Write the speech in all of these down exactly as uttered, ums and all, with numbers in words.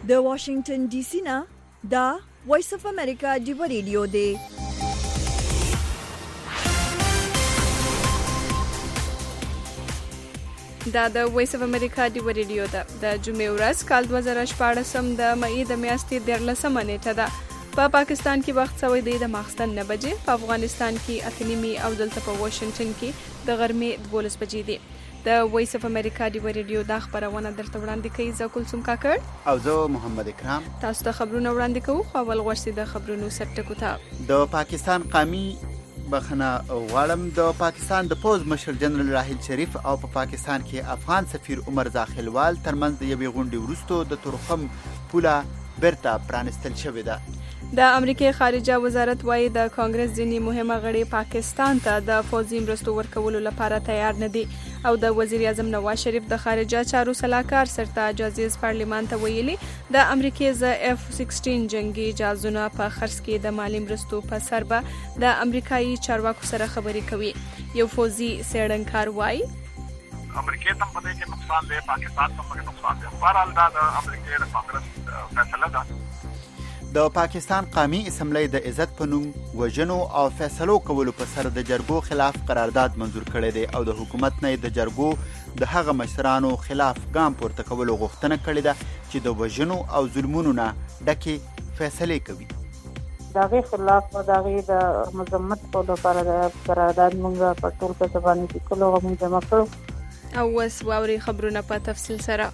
د واشنگټن ډي سي نه دا وایس اف امریکا دی ریډیو دی. دا د وایس اف امریکا دی ریډیو ده. د جمعې ورځ کال دوه زره شپاړس د مئی د میاشتې دیارلسمه نیټه ده. په پا پاکستان کې وخت سوی دی د ماخستن نه بجې، په افغانستان کې اته نیمې او دلته په واشنگټن کې د غرمې دولس بجې دي. د وایس اف امریکا دی ریډیو دا خبرونه درته وړاندې کوي زه کلثوم کاکړ او زه محمد اکرام. تاسو ته خبرونه وړاندې کوو، خو اول غوښتي د خبرونو سرټکو ته. د پاکستان قومي بخنه غواړم د پاکستان د پوز مشر جنرال راحیل شریف او په پا پاکستان کې افغان سفیر عمر زاخیلوال ترمنځ د یوې غونډې وروسته د تورخم پوله بیرته پرانستل شوې ده. د امریکای خارجه وزارت وايي د کانګرس ځینې مهمه غړي پاکستان ته د فوزي مرستو ورکولو لپاره تیار نه دي او د وزیر اعظم نواز شریف د خارجه چارو سلاکار سرتاج عزیز پارلیمان ته ویلي د امریکای ز اف سیکسټین جنگي جهازونه په خرڅ کې د مالی مرستو په سر به د امریکایي چارواکو سره خبرې کوي. یو فوزي څېړنکار وايي امریکای ته په دې کې نقصان دی، پاکستان ته په نقصان دی. بهرحال دا د امریکای د کانګرس فیصله ده. د پاکستان قومي اسمبلی د عزت په نوم وژنو او فیصلو کولو په سر د جرګو خلاف قرارداد منظور کړی دی او د حکومت نه د جرګو د هغه مشرانو خلاف ګام پورته کولو غوښتنه کړې ده چې د وژنو او ظلمونو نه ډکې فیصلې کوي. د هغې خلاف د هغې د مذمت کولو لپاره د قرارداد موږ په ټول کسه باندې لیکلو هغه موږ جمع کړو. او اوس واورئ خبرونه په تفصیل سره.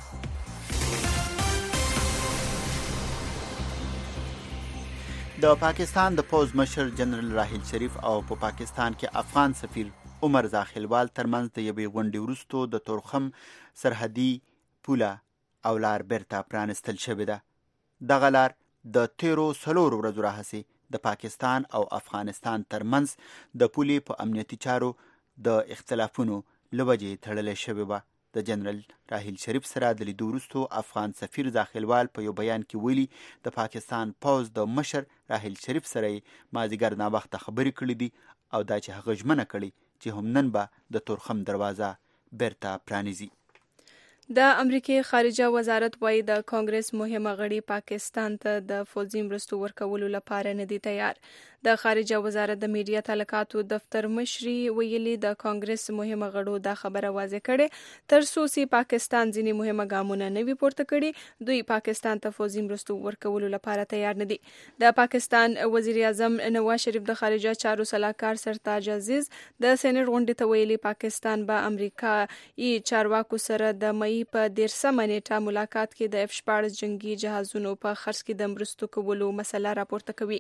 د پاکستان د پوز مشر جنرال راحیل شریف او په پا پاکستان کې افغان سفیر عمر زاخیلوال ترمنځ د یوې غونډې وروسته د تورخم سرحدي پوله او لار بیرته پرانستل شوې ده. دغه لار د تیرو څلورو ورځو راهیسې د پاکستان او افغانستان ترمنځ د پولې په امنیتي چارو د اختلافونو له وجې تړلې شوې وه. د جنرال راحیل شریف سره د لیدو وروسته افغان سفیر زاخیلوال په یو بیان کې ویلي د پاکستان پوز د مشر راحیل شریف سره یې مازدیګر ناوخته خبرې کړې دي او دا چې هغه ژمنه کړې چې هم نن به د تورخم دروازه بیرته پرانیزي. د امریکای خارجه وزارت وايي د کانګرس مهمه غړي پاکستان ته د فوزي مرستو ورکولو لپاره نه دي تیار. د خارجه وزارت د میډیا تعلقاتو دفتر مشري ویلي د کانګرس مهمه غړو دا خبره واضح کړي تر څو چې پاکستان ځینې مهمه ګامونه نه وي پورته کړي دوی پاکستان ته فوزي مرستو ورکولو لپاره تیار نه دي. د پاکستان وزیر اعظم نواز شریف د خارجه چارو سلاکار سرتاج عزیز د سېنات غونډې ته ویلي پاکستان به امریکایي چارواکو سره د مئی په دیرسمه نیټه ملاقات کې د اف شپاړس جنگي جهازونو په خرڅ کې د مرستو کولو مسله راپورته کوي.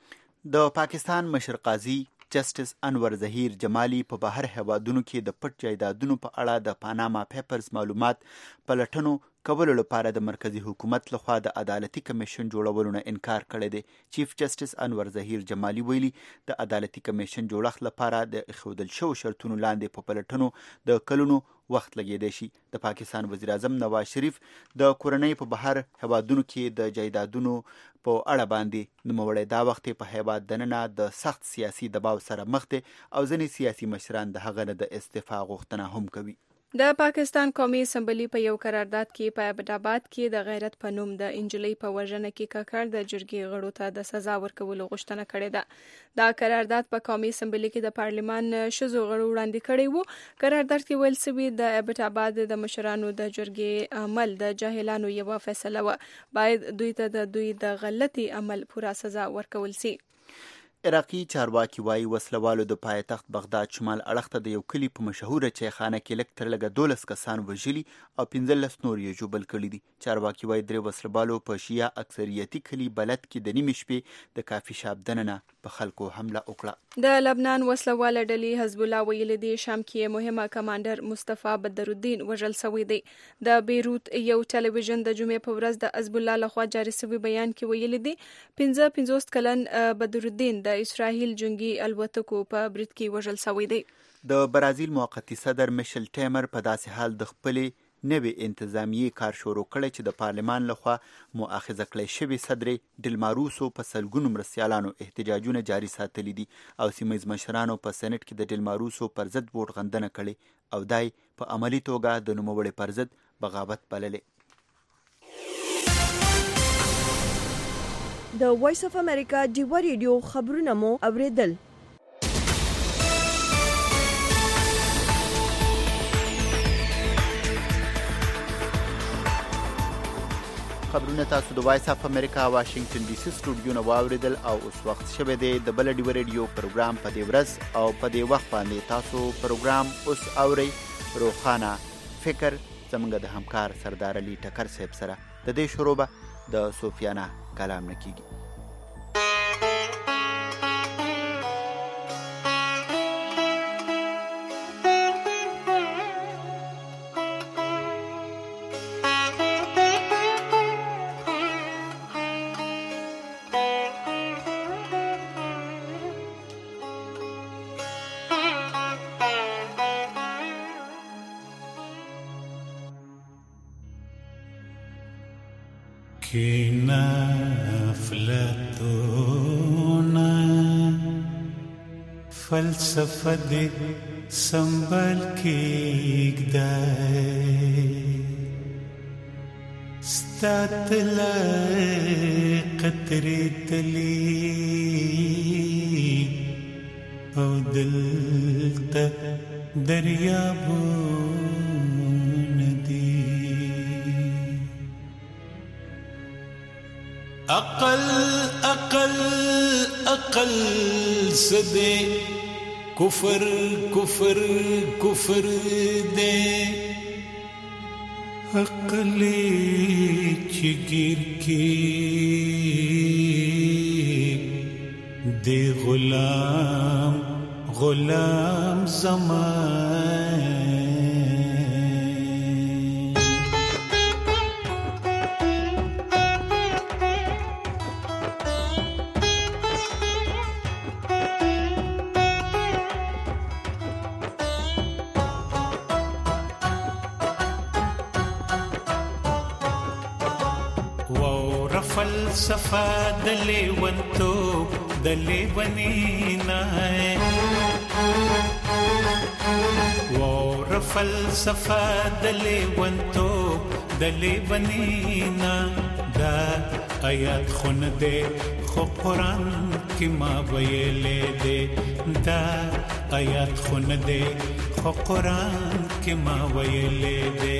د پاکستان مشر قاضي جسټس انور ظهیر جمالي په بهر هیوادونو کې د پټ جایدادونو په اړه د پاناما پیپرز معلومات پلټنو کولو لپاره د مرکزی حکومت لخوا د عدالتي کمیشن جوړولو نه انکار کړی دی. چیف جسټس انور ظهیر جمالي ویلي د عدالتي کمیشن جوړښت لپاره د ایښودل شوو شرطونو لاندې په پلټنو د کلونو وخت لګیدی شي. د پاکستان وزیر اعظم نواز شریف د کورنۍ په بهر هیوادونو کې د جایدادونو په اړه باندې نوموړی دا وخت په هیواد دننه د سخت سیاسي دباو سره مخ دی او ځینې سیاسي مشران د هغه نه د استعفا غوښتنه هم کوي. د پاکستان قومي اسمبلی په یو قرارداد کې په ابټاباد کې د غیرت په نوم د انجلۍ په وژنه کې کاکړ د جرګې غړو ته د سزا ورکولو غوښتنه کړې ده. دا قرارداد په قومي اسمبلی کې د پارلمان ښځو غړو وړاندې کړی وو. قرارداد کې ویل شوي د ابټاباد د مشرانو د جرګې عمل د جاهلانو یوه فیصله وه، باید دوی ته د دوی د غلطي عمل پوره سزا ورکول سي. عراقي چارواکي وایي وسلوالو د پایتخت بغداد شمال اړخ ته د یو کلي په مشهوره چایخانه کې لږ تر لږه دولس کسان وژلي او پنځلس نور یې ژوبل کړي دي. چارواکي وایي درې وسلوالو په شیعه اکثریتي کلي بلد کې د نیمې شپې د کافي شاپ دننه په خلکو حمله وکړه. د لبنان وسلواله ډلې حزب الله ویلي دی شام کې مهمه کمانډر مصطفی بدرالدین وژل شوی دی. د بیروت یو ټلویزیون د جمعې په ورځ د حزب الله لخوا جاري شوی بیان کې ویلي دی پنځه پنځوس کلن بدرالدین د اسرائیل جنگي الوتکو په برید کې وژل شوی دی. د برازیل موقتی صدر میشل ټیمر په داسې حال د خپلې نوې انتظامیې کار شروع کړی چې د پارلمان لخوا مؤاخذه کړی شوي صدر ډیلما روسو په سلګونو مرستیالانو احتجاجونه جاري ساتلي دي او سیمه ییز مشرانو په سېنات کې د ډیلما روسو پر ضد ووټ غندنه کړې او دای په عملي توګه د نوموړي پر ضد بغاوت بللې. د وایس اف امریکا ډیوا ریډیو خبرونه مو اوریدل. خبرونه تاسو د وایس اف امریکا واشنگټن ډي سي سټوډیو نه واوریدل او اوس وخت شوه دی د بل ډیوا ریډیو پروګرام په دې ورځ او په دې وخت باندې تاسو پروګرام اوس اوري روخانه فکر زمونږ د همکار سردار علي ټکر صاحب سره. د دې شروع به د سفیانه کلام نه کیږي. کینا افلاطونا فلسفه دې سنبال کېږدی ستا طلع قطرې تلي او دلته دریابونه دي. اقل اقل اقل سدے کفر کفر کفر دے اقل چگیر کی دے غلام غلام زمان فلسفه د لیونتوب د لیونینا وور فلسفه د لیونتوب د لیونینا دا آیات خون دے خو قرآن کی ما ویلے دے دا آیات خون دے خو قرآن کی ما ویلے دے.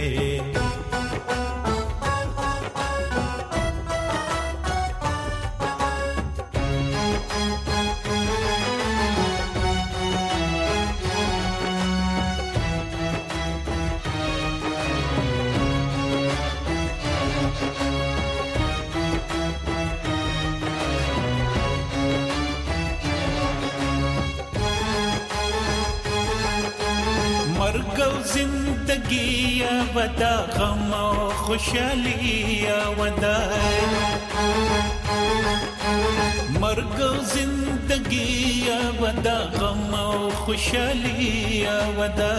زندگی ودا غم و خوشحالی ودا مرگ و زندگی ودا غم و خوشحالی ودا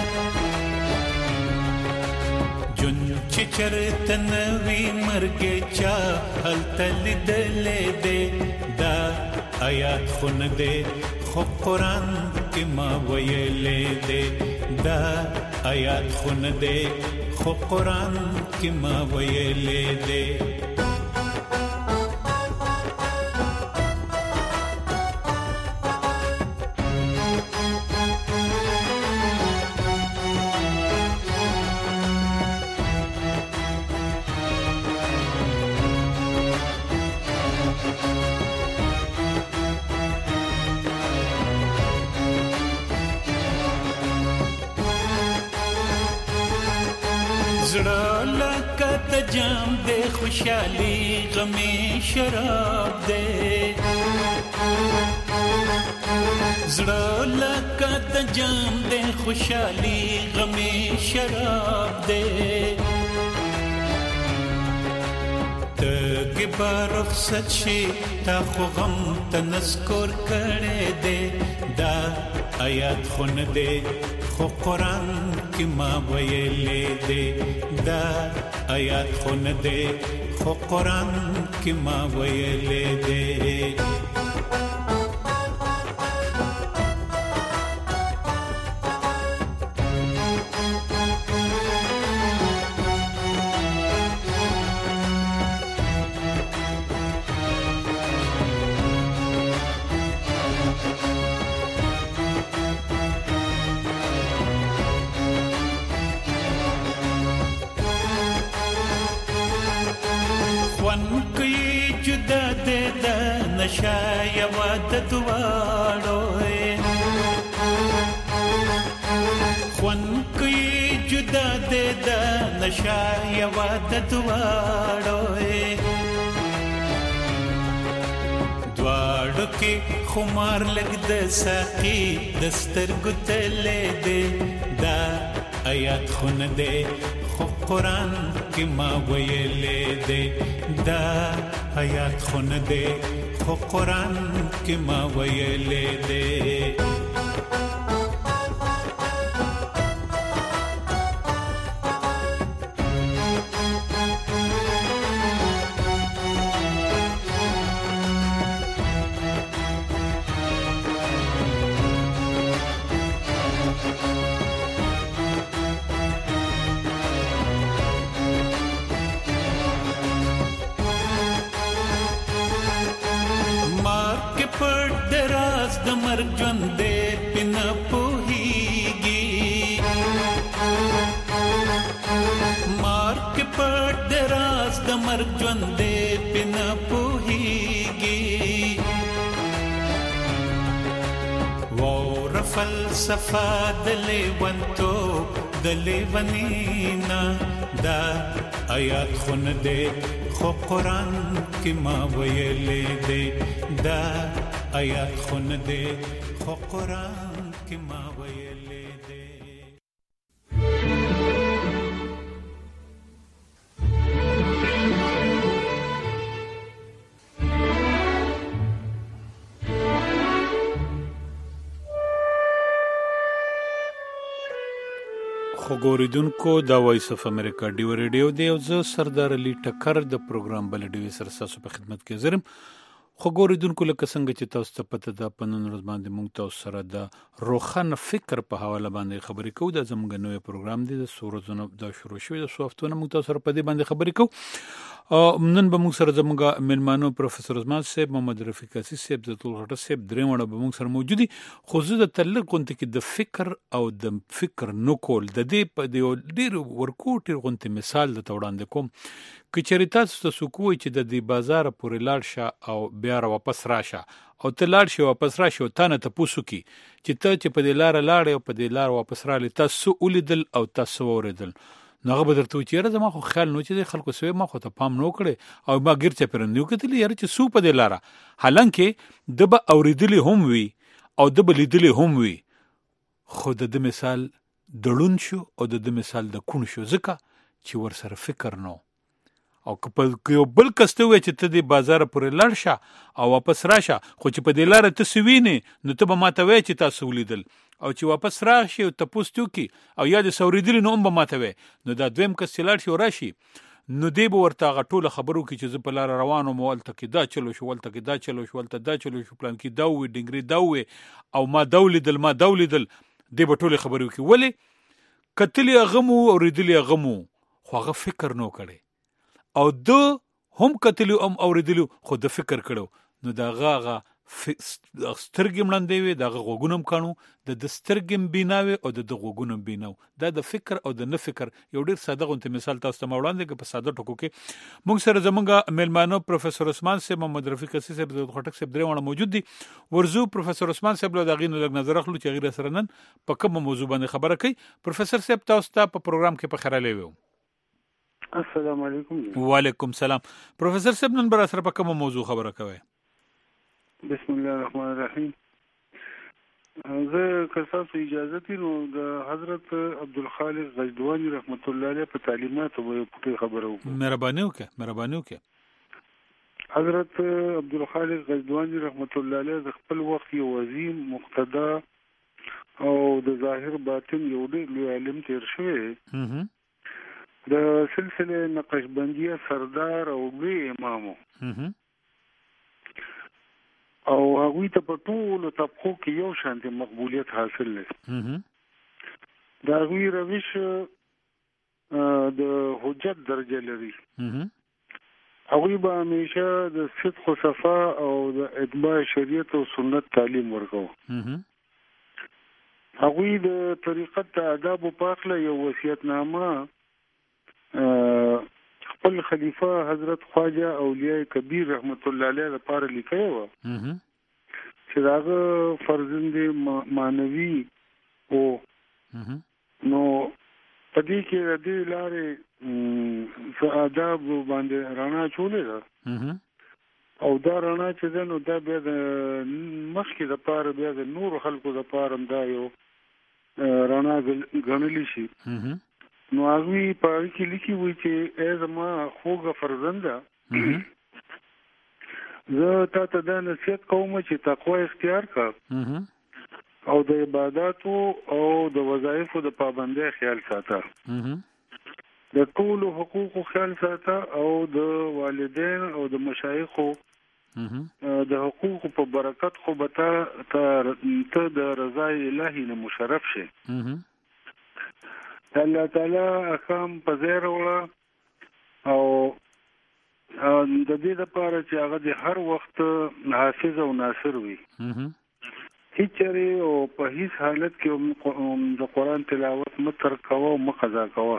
جن چچرت نوی مرگ چا حل تل دل دے دا آیات خون دے خو قرآن کی ما ویلے دے دا آیات خون دے خو قرآن کی ما ویلے دے. جام دے خوشحالی غمی شراب دے زڑا لکا جام دے خوشحالی غمی شراب دے تگ بارخ سچی تا خو غم تنسکور کرے دے دا آیات خون دے خو قرآن کی ما ویلے دے دا آیات خون دے خو قرآن کی ما ویلے دے. نشا یوا د دواړو خون کوي جدا دې د نشا یوا د دواړو دواړو کې خمار لګ د ساقي دستر ګتلې دې دا آیات خون دې خو قرآن کې ما ویلې دې دا آیات خون دې خو قرآن کې ما ویلې دې فلسفه د لیونتو د لیونینا دا آیات خون دې خو قرآن کې ما ویلې دې دا آیات خون دې خو قرآن کې ما ویلې دې خوګوریدونکو دا وایس اف امریکا ډیو ریډیو دی او زه سردار علي ټکر د پروګرام بل ډیو سره تاسو په خدمت کې زرم خوګوریدونکو لکه څنګه چې تاسو ته پته ده په نن ورځ باندې موږ تاسو سره د روښانه فکر په حواله باندې خبرې کوو د زموږ نوې پروګرام دی د سورزونه د شروع شوی د سوفتونه موږ تاسو سره په دې باندې خبرې کوو نن به موږ سره زموږ ملمانو پروفیسور عثمان صاحب محمد رفیق اسیس صاحب زتول غټه صاحب درې وړه به موږ سره موجودي خو زه د تعلق غونډه کې د فکر او د فکر نکول د دې په ډیر ورکوټ غونډه مثال د توړاندې کوم کچری تاسو ته سکوي چې د دې بازار پورې لاړ شه او بیا را واپس راشه او ته لاړ شي واپس راشه او تانه ته پوسو کی چې ته چې په دې لار لاړې او په دې لار واپس رالی تاسو ولیدل او تاسو اوریدل نو هغه به درته وایي چېرې زما خو خیال نو چې د خلکو سوی ما خو ته پام نو کړی او ما ګیر چاپېره نه وکتلې یاره چې سو په دې لاره حالانکې ده به اورېدلې هم وي او ده به لیدلې هم وي خو د ده مثال دړون شو او د ده مثال د کوڼ شو ځکه چې ورسره فکر نو او که یو بل کس ته ووایي چې ته دې بازار پورې لاړ شه او واپس راشه خو چې په دې لاره ته څه وینې نو ته به ما ته وایې چې تاسو ولیدل او چې واپس راشي او تپوس ته وکړي او یا دې څه اورېدلي نو هم به ما ته وایې نو دا دویم کس چې لاړ شي او راشي نو دی به ورته هغه ټوله خبرو کې چې زه په لاره روان وم هلته کې دا چلو شو هلته کې دا چلو شو هلته دا چلو شو پلان کې دا ووې ډنګرې دا ووې او ما دا ولیدل ما دا ولیدل دی به ټولې خبرې وکړي ولې کتلې هغه مو اورېدلې هغه مو خو هغه فکر نو کړی او ده هم کتلو هم اوریدلو خو د فکر کړو نو دا هغه سترګې مړندې وي د هغه غوږونه هم کاڼو د د سترګې هم بیناوي او د د غوږونه هم بیناو دا د فکر او د نه فکر یو ډېر ساده غونته مثال تاسو ته ما وړاندې کړ په ساده ټکو کې موږ سره زموږ میلمانو پروفیسور عثمان صاحب محمد رفیق اسیس صاحب د خټک صاحب درې وړه موجود دي ورزو پروفیسور عثمان صاحب له دغې نه لږ نظر اخلو چې هغې سره نن په کومه موضوع باندې خبره کوي پروفیسور صاحب تاسو ته په پروګرام کې په خیرالی ویو السلام علیکم وعلیکم سلام پروفیسور صاحب نن برا سره په کومه موضوع خبره کوي بسم الله الرحمن الرحیم زه که تاسو اجازه دي نو د حضرت عبدالخالق غزدواني رحمت الله علیه په تعلیماتو به یو پټه خبره وکړم مهرباني وکړه مهرباني وکړه حضرت عبدالخالق غزدواني رحمت الله علیه د خپل وخت یو عظیم مقتدا او د ظاهر باطن یو ډېر لوی عالم تیر شوی د سلسله نقشبندیه سردار او لوی امامو او هغوی ته په ټولو طبقو کې یو شانتي مقبولیت حاصل دی د هغوی روش د حجت درجه لري هغوی به همیشه د صدق و صفا او د اتباع شریعت او سنت تعلیم ورکوه هغوی د طریقت د آدابو په هکله یو وصیتنامه خپل خلیفہ حضرت خواجه اولیاء کبیر رحمت الله علیه لپاره لیکلی و چې داغه فرزند مانوي او نو پدې کې د دې لارې آداب باندې رڼا چولې ده او دا رڼا چې ده نو دا بیا د مخکې دپاره بیا د نورو خلکو دپاره هم دا یو رڼا ګڼلی شي نو هغوی په هغې کې لیکي وي چې ای زما خوږه فرزنده زه تا ته دا نصیحت کوم چې تقوا اختیار کړه او د عباداتو او د وظایفو د پابندۍ خیال ساته د ټولو حقوقو خیال ساته او د والدین او د مشایخو د حقوقو په برکت خو به ته د رضای الهي نه مشرف شي الله تعالی احکام په ځای راوړه او د دې لپاره چې هغه د هر وخت حافظ او ناصر وي هیڅ چېرې او په هیڅ حالت کې د قرآن تلاوت مه ترک کوه او مه قضا کوه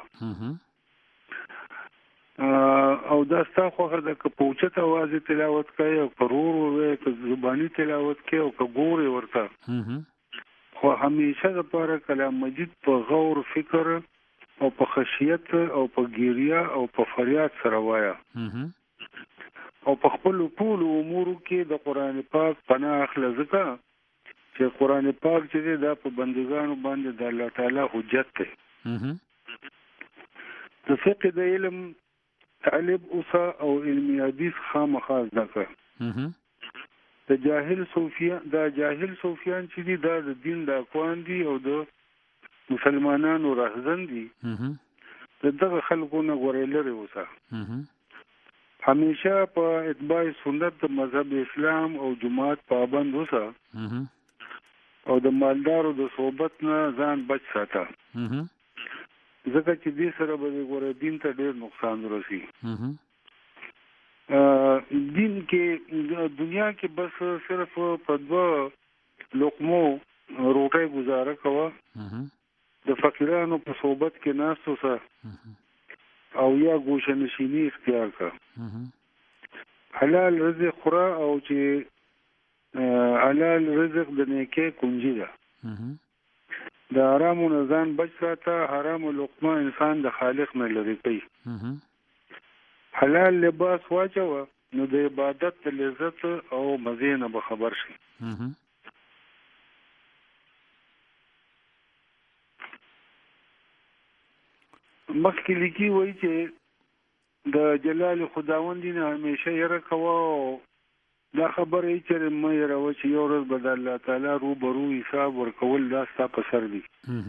او دا ستا خوښه ده که په اوچت اواز تلاوت کوې او که ورو ورو وایې که زباني تلاوت کوې او که ګورې ورته خو همیشه دپاره کلام مجید په غور فکر او په خشیت او په ګیریا او په فریاد سره وایه او په خپلو ټولو امورو کې د قرآن پاک پناه اخله ځکه چې قرآن پاک چې دی دا په بندګانو باندې د الله تعالی حجت دی د فقه د علم طالب اوسه او علمي حدیث خامخا زده کړه د جاهل صوفیان دا جاهل صوفیان چې دي دا د دین د اکوان دي او د مسلمانانو راهزن دي د دغه خلکو نه غوړې لرې اوسه همیشه په اتباع سنت د مذهب اسلام او جماعت پابند اوسه او د مالدارو د صحبت نه ځان بچ ساته ځکه چې دې سره به د غوره دین ته ډېر نقصان ورسي دین کې دنیا کې بس صرف په دوه لقمو روټۍ گزاره کوه د فقیرانو په صحبت کې ناست اوسه او یا ګوشه نشیني اختیار کړه حلال رزق خوره او چې حلال رزق د نیکۍ کنجي ده د حرامو نه ځان بچ ساته حرامو لقمه انسان د خالق نه لرې کوي حلال لباس واچوه نو د عبادت د لذت او مزې نه به خبر شي مخکې لیکي وایي چې د جلال خداوندي نه همیشه یره کوه او دا خبره یې چې مه یروه چې یو ورځ به د الله تعالی روبرو حساب ورکول دا ستا په سر دي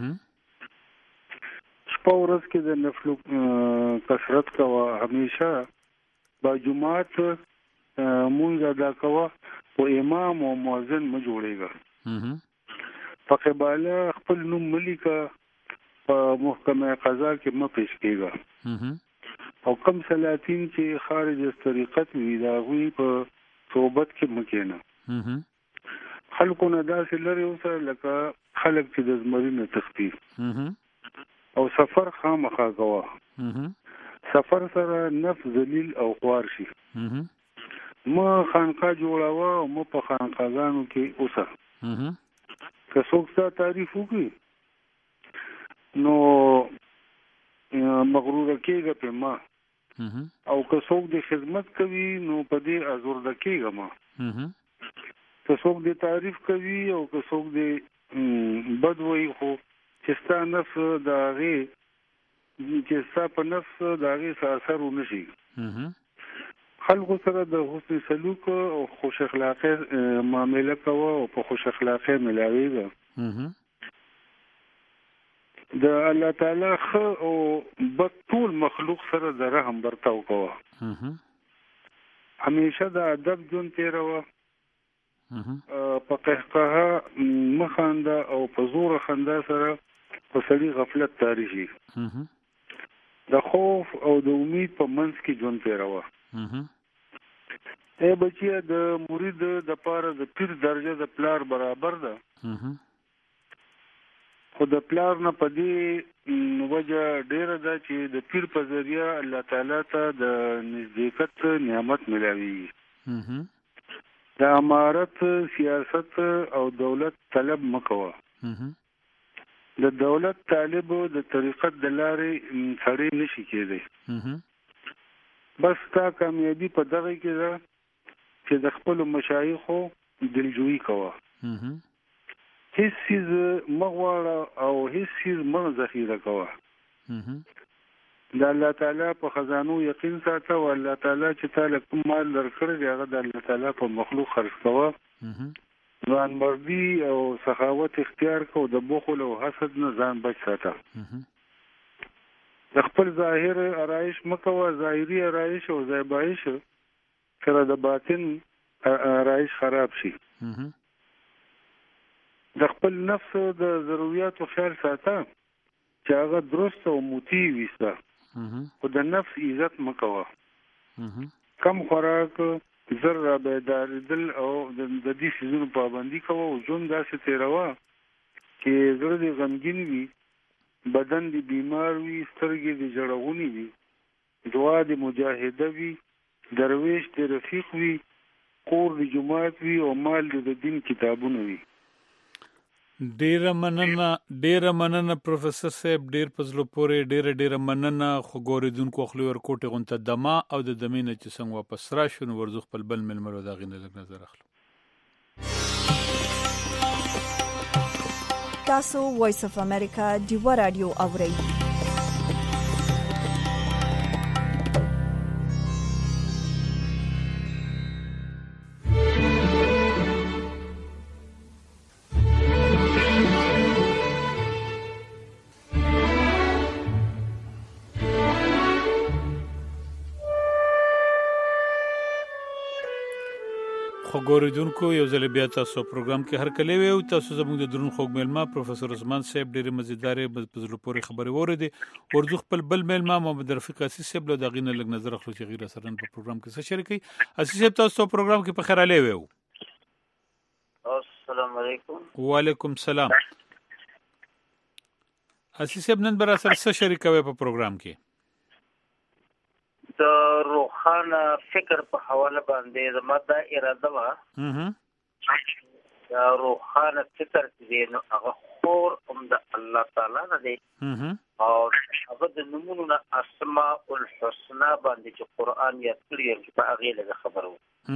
شپه ورځ کې د نفلو کثرت کوه همیشه با جماعت مونږ ادا کوه او امام او مؤذن مه جوړېږه په قباله خپل نوم مه لیکه په محکمه قضا کې مه پیش کېږه او کم سلاطین چې خارج از طریقت وي د هغوی په صحبت کې مه کښېنه خلکو نه داسې لرې اوسه لکه خلک چې د زمري نه تښتي او سفر خامخا کوه سفر سره نفس ذلیل او خوار شي مه خانقاه جوړوه او مه په خانقاهګانو کې اوسه که څوک ستا تعریف وکړي نو مغروره کېږه پې ما او که څوک د خدمت کوي نو په دې ازورده کېږه ما که څوک د تعریف کوي او که څوک د بد وایي خو چې ستا نفس د هغې چې ستا په نفس د هغې څه اثر ونه شي خلکو سره د حسن سلوک او خوش اخلاقۍ معامله کوه او په خوش اخلاقۍ ملاوېږه د الله تعالی ښه او بد ټول مخلوق سره د رحم برتاو کوه همیشه د ادب ژوند تېروه په قهقهه مه خانده او په زوره خندا سره په سړي غفلت طاري شي د خوف او د امید په منځ کې ژوند تېروه ای بچیه د مرید د پاره د پیر درجه د پلار برابر ده خو د پلار نه په دې وجه ډیره ده چې د پیر په ذریعہ الله تعالی ته د نزدېکت نعمت ملاوي. د امارت سیاست او دولت طلب مکوه. د دولت طالب د طریقت د لارې سړی نشي کېدی. بس تا کامیابی په دغه کې ده چې د خپل مشایخو دلجویي کوه. هیڅ چیز مغواړه او هیڅ چیز مغ ذخیره کوه. د الله تعالی په خزانو یقین ساته او الله تعالی چې تعالی کوم مال درکړي دی هغه د الله تعالی په مخلوق خرج کوه. ځان مردي او سخاوت اختیار کو، د بخل او حسد نه ځان بچ ساته. د خپل ظاهر آرایش مکوه، ظاهري آرایش او زیبایش سره د باطن آرایش خراب شي. د خپل نفس د ضرورتو خیال ساته چې هغه درست او موتی ويسته. خو د نفس عزت مکوه. کم خوراک، زر را بیدار دل او د دې سيزونو پابندي کوه او ژوند داسې تیروه چې زړه دې غمګین وي، بدن دې بیمار وي، سترګې دې جړغونې وي، دعا دې مجاهده وي، درویش دې رفیق وي، کور دې جماعت وي او مال دې د دین کتابونه وي. ډیره مننه ډیره مننه پروفیسور صاحب، ډیر پزلو پورې ډیره ډیره مننه. خو ګوریدونکو خپل ورکوټه غونته دما او د دمینه چې څنګه واپس راشو نو ورزو خپل بل ملمرو دا غینه لګ نظر اخلو. تاسو وایس اف امریکا دیوا رادیو اورئ. ګوریدونکو یو ځل بیا تاسو پروګرام کې هر کله وي او تاسو زموږ د درون خوږ ملما پروفیسور عثمان صاحب ډېر مزیدارې پزلو پورې خبرې وره ورزو خپل بل ملما محمد رفیق اسیس صاحب له دغه نه لګ نظر اخلو چې غیر سره په پروګرام کې څه شریکي. اسیس صاحب تاسو پروګرام کې په خیر علي وو. السلام علیکم. وعلیکم السلام. اسیس صاحب نن بر سره څه شریکوي په پروګرام کې؟ د روحانه فکر په حواله باندې زما دا اراده وا دا روحانه فکر چې نو هغه خور هم د الله تعالی نه دی او هغه د نمونه اسماء الحسنا باندې چې قران یې کړی چې په هغه له خبرو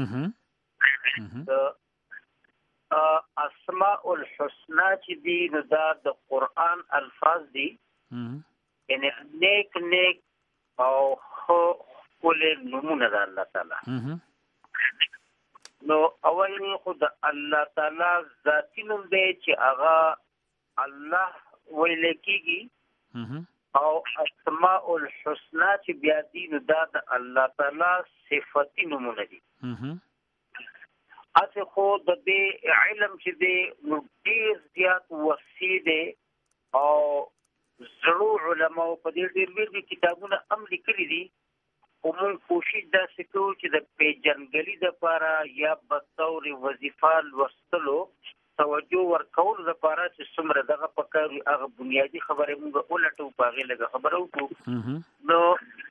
د اسماء الحسنا چې دی نو دا د قران الفاظ دي یعنی نیک نیک او خو کولې نمونه د الله تعالی. نو اول خود الله تعالی ذاتی نوم دی چې هغه الله ویل کېږي او اسماء الحسنا چې بیا دي نو دا د الله تعالی صفاتي نمونه دي. اته خو د دې علم چې دی نو ډیر زیات وسیع دی او زړو علماء په دې ډیر ډیر کتابونه هم لیکلي دي. ومن کوشش دا سکو چې د پیجنګلی د لپاره یا بطور وظیفه لوستلو توجه ورکول لپاره چې څومره دغه پکاري هغه بنیادی خبره موږ ولټو په هغه لګه خبرو کو. نو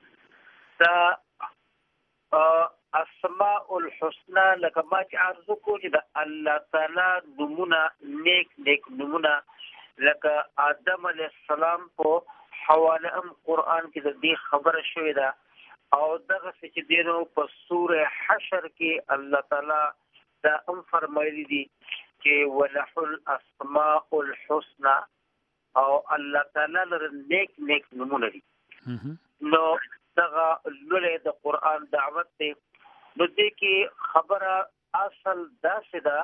دا اسماء الحسنا لکه ما چې عرض کو چې د الله تعالی نمونه نیک نیک نمونه لکه آدم علیه السلام په حواله هم قران کې د دې خبره شوې ده او دغه چې دینو په سوره حشر کې الله تعالی دا هم فرمایلی دي چې ولح الاسماء الحسنى او الله تعالی لره نیک نیک نمونه دي. نو دغه لولې د قران دعوت ته نو دې کې خبره اصل داسې ده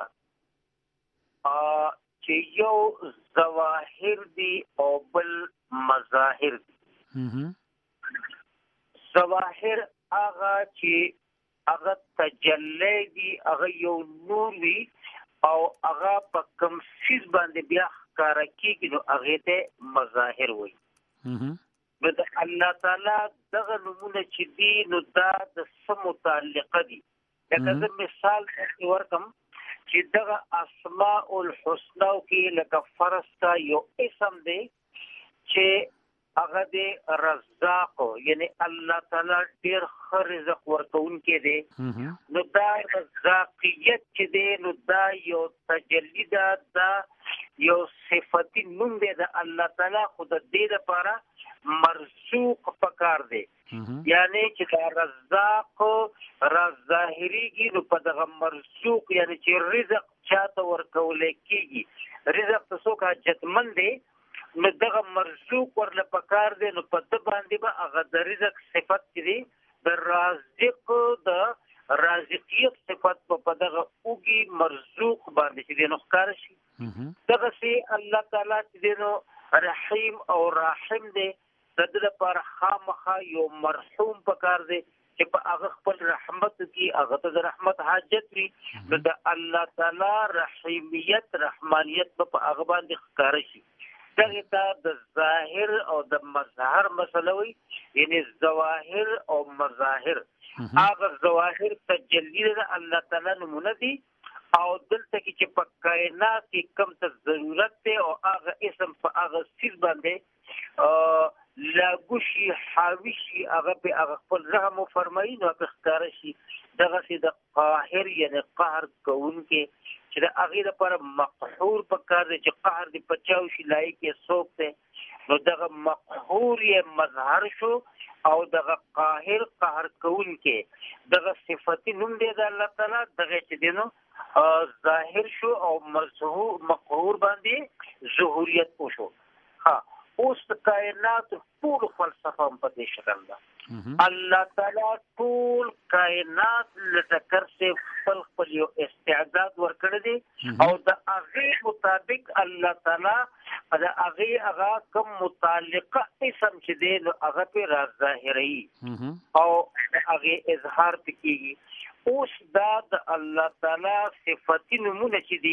چې یو ظواهر دي او بل مظاهر دي. ظواهر هغه چې هغه تجلی دي، هغه یو نور وي او هغه په کوم څیز باندې بیا ښکاره کېږي نو هغې ته مظاهر وایي. نو د الله تعالی دغه نومونه چې دي نو دا د څه متعلقه دي. لکه زه مثال ورکړم چې دغه اسماء الحسنا کې لکه فرض کا یو اسم دی چې هغه د رزاق یعنی الله تعالی ډیر ښه رزق ورکوونکی دی نو دا رزاقیت چې دی نو دا یو تجلی ده دا یو صفتی نوم دی د الله تعالی خو د دې لپاره مرزوق پکار دی یعنی چې دا رزاق رزاهریږي نو په دغه مرزوق یعنی چې رزق چاته ورکول کېږي رزق څه څوک حاجتمند دی نو دغه مرزوق ورله پکار دی نو په د باندې به هغه د رزق صفت دی د رازق د رازقیت صفت په دغه اوږي مرزوق باندې چې دی نو ښکار شي دغه سي الله تعالی چې دی نو رحیم او راحم دی د دې لپاره خامخا یو مرحوم پکار دی چې په هغه خپل رحمت کې هغه ته د رحمت حاجت وي نو د الله تعالی رحیمیت رحمانیت په هغه باندې ښکار شي دغه ته د ظاهر او د مظهر مسله وي یعنی ظواهر او مظاهر هغه ظواهر تجلی د الله تعالی نمونه دي او دلته کې چې په کائنات کې کم څه ضرورت دی او هغه اسم په هغه سیز باندې لاګوشي حاوشي هغه په هغه خپل رحم فرمایي نو په ښکار شي دغه سي د قاهر یعنی قهر کوونکې چې د هغه لپاره مقهور پکار دی چې قهر دی پچاو شي لایق یې څوک دی نو دغه مقهور یې مظهر شو او دغه قاهر قهر کوونکې دغه صفتی نوم دی د الله تعالی دغه چې دی نو ظاهر شو او مظهور مقهور باندې ظهوریت وشو ها اوس د کائنات ټول فلسفه په دې شکل ده الله تعالی ټول کائنات لټکر سے خپل خپل یو استعداد ورکړی دی او د هغه مطابق الله تعالی د هغه هغه کوم متعلقه اسم چې دی نو هغه په راز ظاهري او هغه اظهار کیږي اوس دا د الله تعالی صفات نمونه چې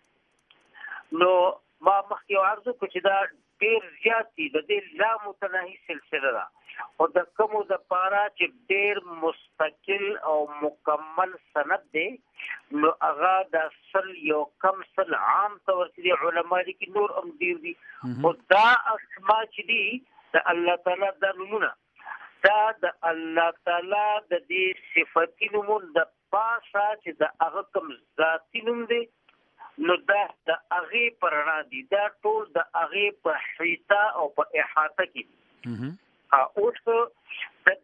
دی نو ما مخکې عرض کو چې دا ډیر زیاتی د دې لا متناهي سلسله ده او د کومو د پاره چې ډیر مستقل او مکمل سند دی نو هغه د سل یو کم سل عام طور چې علماء دي نور هم ډیر دي او دا اسماء چې دي د الله تعالی د نمونه دا د الله تعالی د دې صفاتي نمونه د پاسه چې د هغه کوم ذاتي نوم دی نو دا د هغه پرنا دي دا ټول د هغه په حیطه او په احاطه کې دي اوس د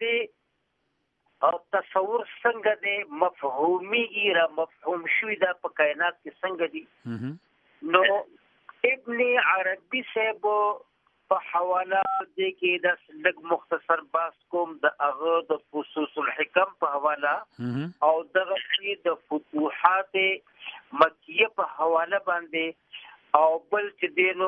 دې او تصور څنګه دی مفهومي را مفهوم شوی دا په کائنات کې څنګه دي نو ابن عربي صاحب په حواله دې کې د لږ مختصر باس کوم د هغه د فصوص الحکم په حواله او دغه چې د فتوحات مکیه په حواله باندې او بل چې دینو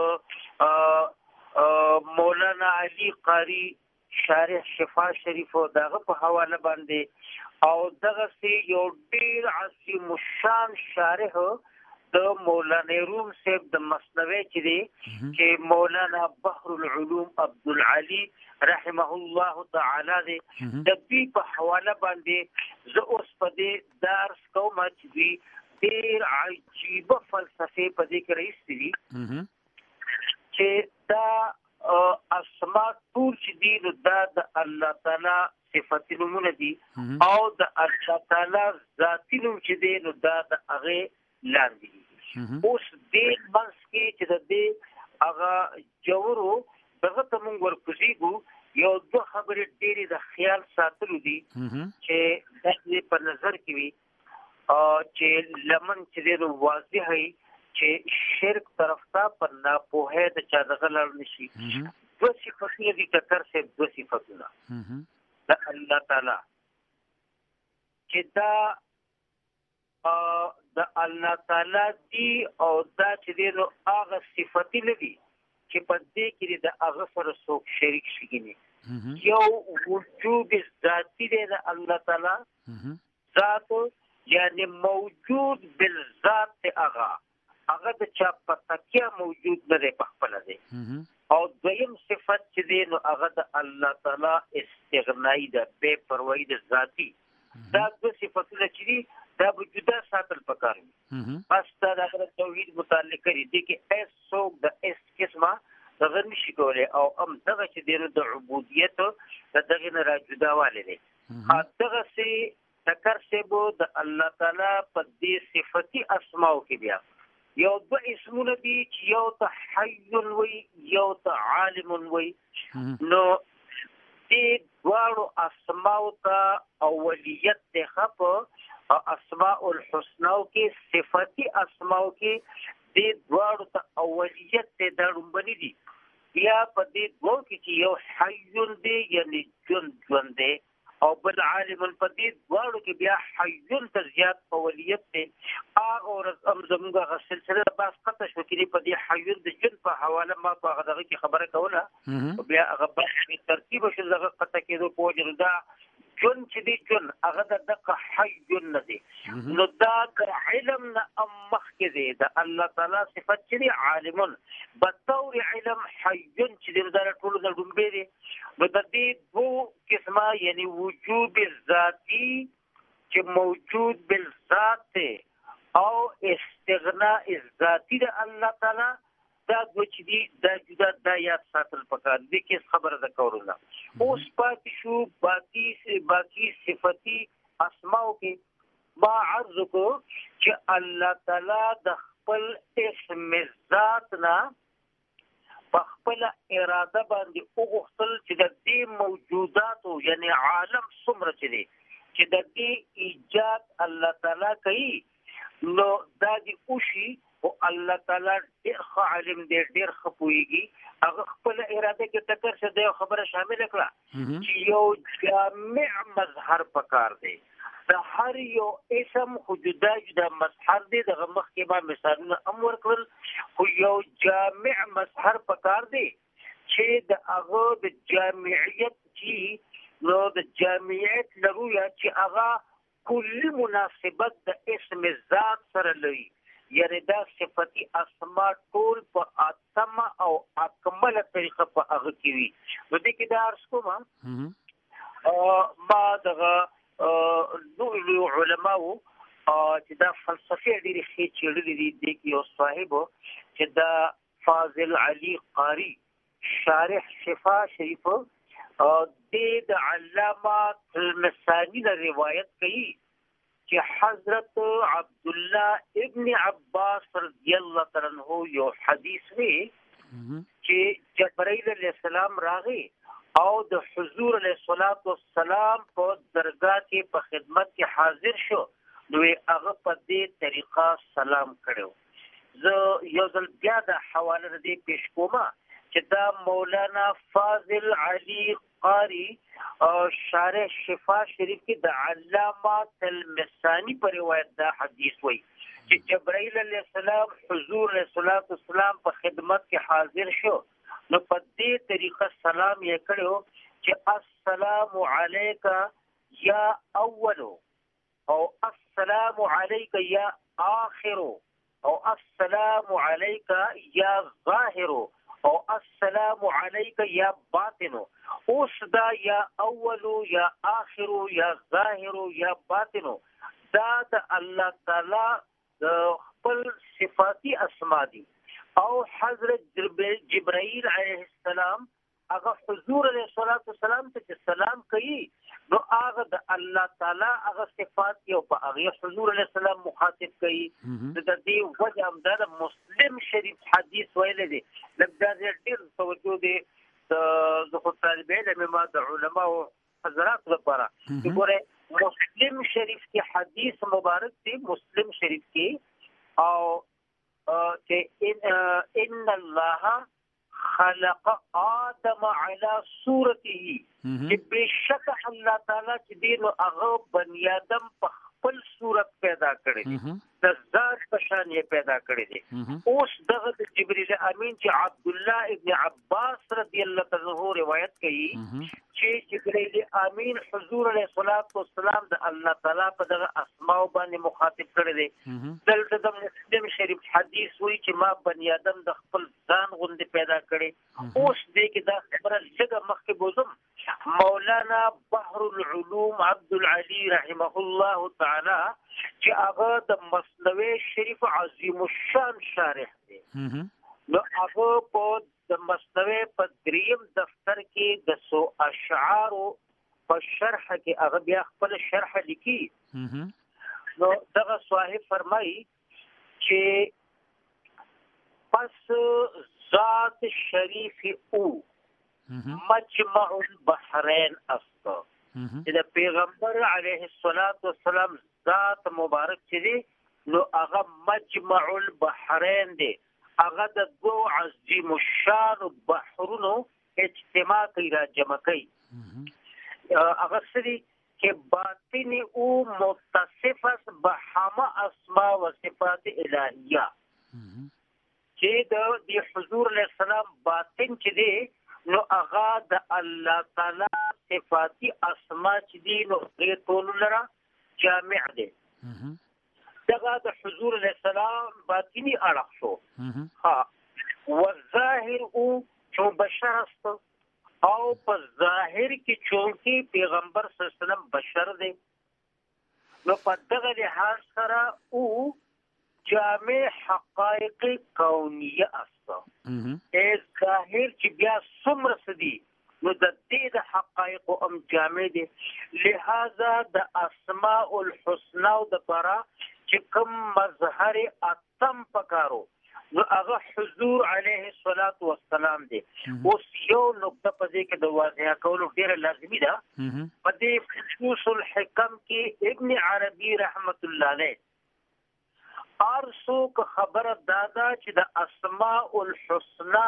د مولانا علي قاری شارح شفا شریف او دغه په حواله باندې او دغه سي یو ډیر عظیم الشان شارح د مولانا روم صاحب د مسنوی چې دی چې مولانا بحر العلوم عبد العلی رحمه الله تعالی دی د دې په حواله باندې زه اوس په دې درس کوم چې ډیر عجیب فلسفه په دې کې راځي دي چې دا اسماء ټول چې دي نو دا د الله تعالی صفات نمونه دي او د الله تعالی ذاتی نوم چې دي نو دا د هغه لاندې اوس دې منځ کې چې د دې هغه جوړو دغه ته موږ ورکوزیږو یو دوه خبرې ډېرې د خیال ساتلو دي چې د دې په نظر کې وي چې لمن چې دې واضح وي چې شرک طرف ته پر ناپوهه د چا دغه لړ نشي دو صفاتونه دي ټکر سه دو صفاتونه د الله تعالی چې دا د الله تعالی دی او دا چې دی نو هغه صفات لري چې په دې کې د هغه سره څوک شریک شي یو وجود ذاتی دی د الله تعالی ذات یعنی موجود بالذات هغه هغه د چا په تکیه موجود نه دی په خپل دی او دویم صفت چې دی نو هغه د الله تعالی استغنایی ده بے پروايي د ذاتی دا د صفاتونه چې دي دا وجوده ساتل پکار بس دا د توحید متعلق کړي دي کې اس څوک د اس قسمه دغه نشي کولای او ام دغه چې دینه د عبودیت د دغه نه را جداواله دي دغه سي تکر سبو د الله تعالی په دې صفتی اسماء کې بیا یو د اسمونه دي چې یو ته حي وي یو ته عالم وي نو دې دوړو اسماء ته اولیت ته خپ اسماء الحسنا کې صفتی اسماء کې دې دوړو ته اولیت ته دړمبني دي بیا په دې دوه کې چې یو حي دی یعنی جون جون دی او بل عالم په دې دوړو کې بیا حي ته زیات اولیت ته هغه ورځ زموږه غسلسله باس قطه شو کې په دې حي د جن په حواله ما په هغه کې خبره کوله بیا هغه په ترتیب شو هغه قطه کې د پوجر دا جن چې دی جن هغه د دغه حي نه دی نو دا علم نه امخ کې دی د الله تعالی صفات چې عالم بطور علم حي چې دی د ټول د ډومبه دی نو د دې وو قسمه یعنی وجود ذاتی چې موجود بالذات او استغناء ذاتی د الله تعالی دا چې دی دا جدا د یاد ساتل پکار دي کې خبره ده کورونه اوس پاتې شو باقی باقی صفتی اسماء کې ما عرض کو چې الله تعالی د خپل اسم ذات نه په خپل اراده باندې وغوښتل چې د دې موجوداتو یعنی عالم څومره چې دی چې د دې ایجاد الله تعالی کوي نو دا دی اوشي او الله تعالی ډېر عالم دی ډېر خپويږي هغه خپل اراده کې تکر شه د خبره شامل کړه چې یو جامع مظهر پکار دی د هر یو اسم خو جدا جدا مظهر دی دغه مخ کې به مثالونه امر کړل خو یو جامع مظهر پکار دی چې د هغه د جامعیت چې نو د جامعیت لرو یا چې هغه کلی مناسبت د اسم ذات سره لري یعنی دا صفتی اسماء ټول په اتمه او اکمله طریقه په هغه کې وي نو دې کې دا ارز کوم او ما دغه نو علماء چې دا فلسفي ډېری ښه چېړلي دي د کې یو صاحب چې دا فاضل علي قاری شارح شفا شریف د علامه المسانی نه روایت کوي چې حضرت عبد الله ابن عباس رضی الله تعالی عنہ یو حدیث وی چې جبرائیل علیہ السلام راغی او د حضور علیہ الصلوۃ والسلام په درگاه کې په خدمت کې حاضر شو نو هغه په دې طریقه سلام کړو زه یو ځل بیا د حواله دې پیش کوم چې دا مولانا فاضل علي قاری او شارح شفا شریف کې د علامه المسانی پر روایت دا حدیث وایي چې جبرائیل علیہ السلام حضور علیہ الصلوۃ والسلام په خدمت کې حاضر شو نو په دې طریقه سلام یې کړو چې السلام علیک یا اول او السلام علیک یا آخر او السلام علیک یا ظاهر او السلام علیک یا باطن اوس دا یا اول یا آخر یا ظاهر یا باطن دا د الله تعالی د خپل صفاتی اسماء دي او حضرت جبرائیل علیہ السلام هغه حضور علیہ الصلوۃ والسلام ته سلام کوي نو هغه د الله تعالی هغه صفات یو په هغه حضور علیہ السلام مخاطب کوي د دې وجه هم د مسلم شریف حدیث ویل دي لکه دا ډېر توجه دي د خو طالب علم ما د علماء او حضرات لپاره وګوره مسلم شریف کې حدیث مبارک دی مسلم شریف کې او چې ان الله خلق آدم على صورته چې بشک الله تعالی چې دین او هغه بنی آدم په خپل صورت پیدا کړی د ذات په شان یې پیدا کړی دی اوس دغه جبرئیل امین چې عبد الله ابن عباس رضی الله تعالی عنہ روایت کوي چې جبرئیل امین حضور علیہ الصلوۃ والسلام د الله تعالی په دغه اسماء باندې مخاطب کړی دی دلته د مسلم شریف حدیث وایي چې ما بنی آدم د خپل ځان غوندې پیدا کړی اوس دې کې دا خبره لږه مخکې بوزم مولانا بحر العلوم عبد العلی رحمه الله تعالی چې هغه هغه د مثنوي شریف عظیم الشان شارح دی. نو هغه په د مثنوي په دریم دفتر کې د سو اشعار په شرح کې هغه بیا خپل شرح لیکي. نو دغه صاحب فرمایي چې پس ذات شریف او مجمع البحرین است چې د پیغمبر علیه الصلاۃ والسلام ذات مبارک چې دی نو هغه مجمع البحرین دی، هغه د دو عظیم الشان بحرونو اجتماع کوي، را جمع کوي. هغه سری چې باطنی او متصفت بحما اسماء و صفات الهیه چې د حضور علیه السلام باطن چې دی نو هغه د الله تعالی صفاتی اسماء چې دي نو غیر ټول لره جامع دي. دغه د حضور علیه السلام باطنی اړخ شو. ها والظاهر او چون بشر است او په ظاهر کې چونکی پیغمبر صلی الله علیه وسلم بشر دی نو په دغه لحاظ سره او جامع حقائق کونیه است. ایز ظاهر چې بیا څومره سدي نو د دې د حقایق ام جامع دي. لہذا د اسماء الحسنا او د پرا چې کوم مظهر اتم پکارو نو هغه حضور علیه الصلاۃ والسلام دی. اوس یو نقطه په دې کې د واضح کولو ډیره لازمي ده. په دې فصوص الحکم کې ابن عربي رحمت الله علیه ارسو که خبره دادا چې د اسماء الحسنا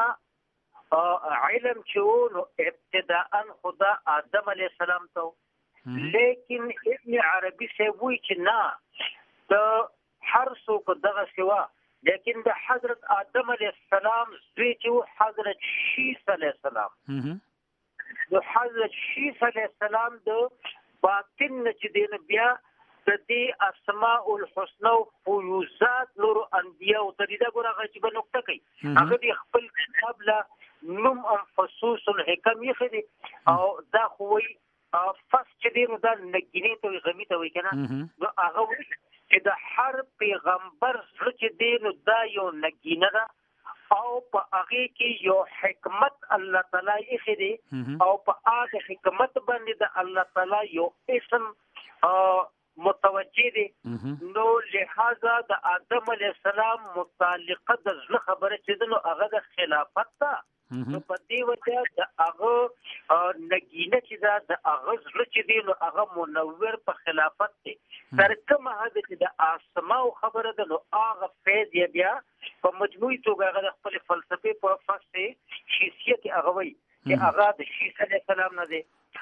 علم چې نو ابتداء خدا آدم علیه السلام ته، لیکن ابن عربي سے وی چې نه د هر څوک دغه سوا، لیکن د حضرت آدم علیه السلام زوی چې حضرت شیس علیه السلام د حضرت شیس علیه السلام د باطن چې دین بیا د دې اسماء الحسنا او فیوزات نور انبیاء او تدیده ګره غیب نقطه کوي. هغه د خپل کتاب لا نوم فصوص الحکم یې خدي او دا خوې فص چې دی نو دا نګینې ته غمی ته وای کنه. نو هغه چې د هر پیغمبر زړه چې دی نو دا یو نګینه ده او په هغه کې یو حکمت الله تعالی یې خدي او په هغه حکمت باندې د الله تعالی یو اسم متوجه دي. نو لہذا د آدم علیه السلام متعلقه د زړه خبره چې نو هغه د خلافت ته نو په دې وجه د هغه نګینه چې دا د هغه زړه چې دی نو هغه منور په خلافت دی. تر کومه حد چې د اسماء خبره ده نو هغه فیض یې بیا په مجموعي توګه هغه د خپل فلسفې په فصل شیسیه کې هغه وایي چې هغه د شیس علیه السلام نه دی.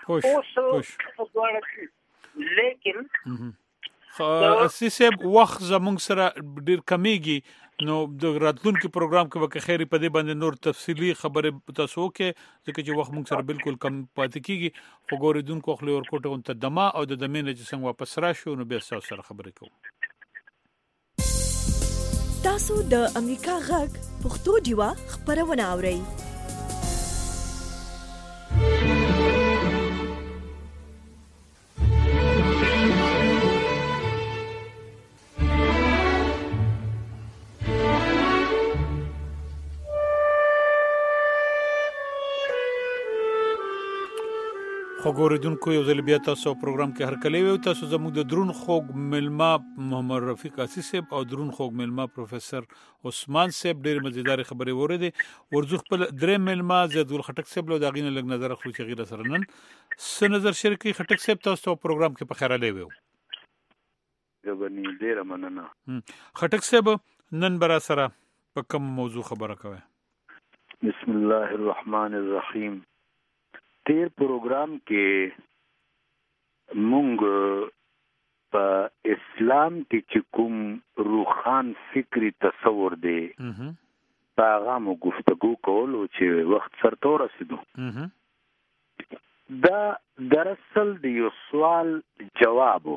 اوس لیکن اساسه وخت زمونږ سره ډیر کمیږي نو د راتلونکي پروګرام کې وکه خیری په دې باندې نور تفصیلی خبره تاسو کې ځکه چې وخت موږ سره بالکل کم پاتې کیږي. خو ګوریدونکو خپل ورکوټه اون ته دما او د دمینه چې څنګه واپس راشو نو بیا تاسو سره خبرې کوو. تاسو د امریکا غږ پښتو ډیوا خبرونه اورئ. خو ګوریدونکو یو ځل بیا تاسو پروګرام کې هر کله وي تاسو زموږ د درون خوږ ملما محمد رفیق اسیس صاحب او درون خوږ ملما پروفیسور عثمان صاحب ډېر مزیدار خبرې وره ورزو خپل درې ملما زیدول خټک صاحب له داغینه لګ نظر خو چې غیر سره نن س نظر شرکي خټک صاحب تاسو پروګرام کې په خیره لوي غبني ډېر مننه. خټک صاحب نن برا سره په کوم موضوع خبره کوي؟ بسم الله الرحمن الرحیم. تیر پروگرام کې مونږ په اسلام کې چې کوم روحان فکری تصور دی په هغه مو گفتگو کول او چې وخت سره رسیدو. دا دراصل د یو سوال جوابو.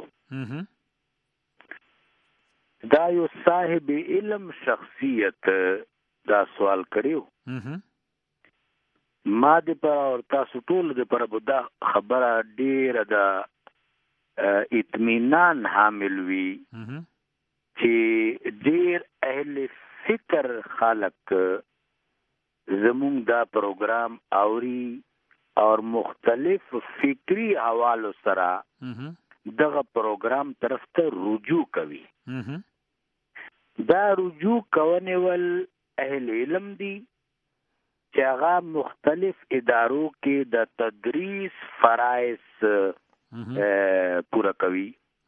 دا یو صاحب علم شخصیت دا سوال کړیو. ما د پر او تاسو ټول د پر بودا خبره ډیره د اطمینان حامل وی چې ډیر اهل فکر خلق زمونږ دا پروګرام اوري اور مختلف فکری حوالو سره دغه پروګرام طرف ته رجوع کوي. دا رجوع کونه ول اهل علم دي چې هغه مختلف ادارو کې د تدریس فرایض پورا کوي.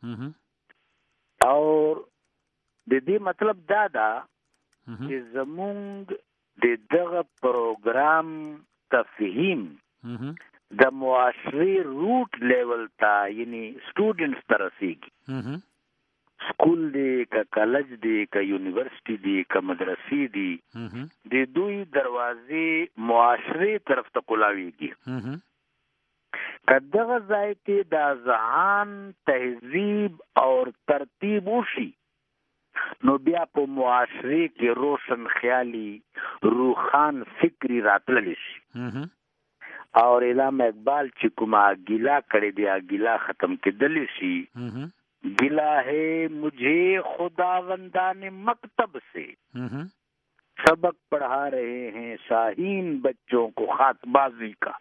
اور د دې مطلب دا دا چې زمونږ د دغه پروګرام تفهیم د معاشري روټ لیول تا یعنی سټوډنټس ته رسیږي. سکول دی که کالج دی که یونیورسٹی دی که مدرسی دی د دوی دروازې معاشري طرف ته کولاویږي. که دغه ځای کې د ذهان تهذیب اور ترتیب وشي نو بیا په معاشري کې روشن خیالي روخان فکری راتللی شي. اور علامه اقبال چې کومه ګیلا کړې دی ګیلا ختم کېدلی شي. गिला है मुझे खुदावंदान मकतब से सबक पढ़ा रहे हैं शाहीन बच्चों को खातबाजी का.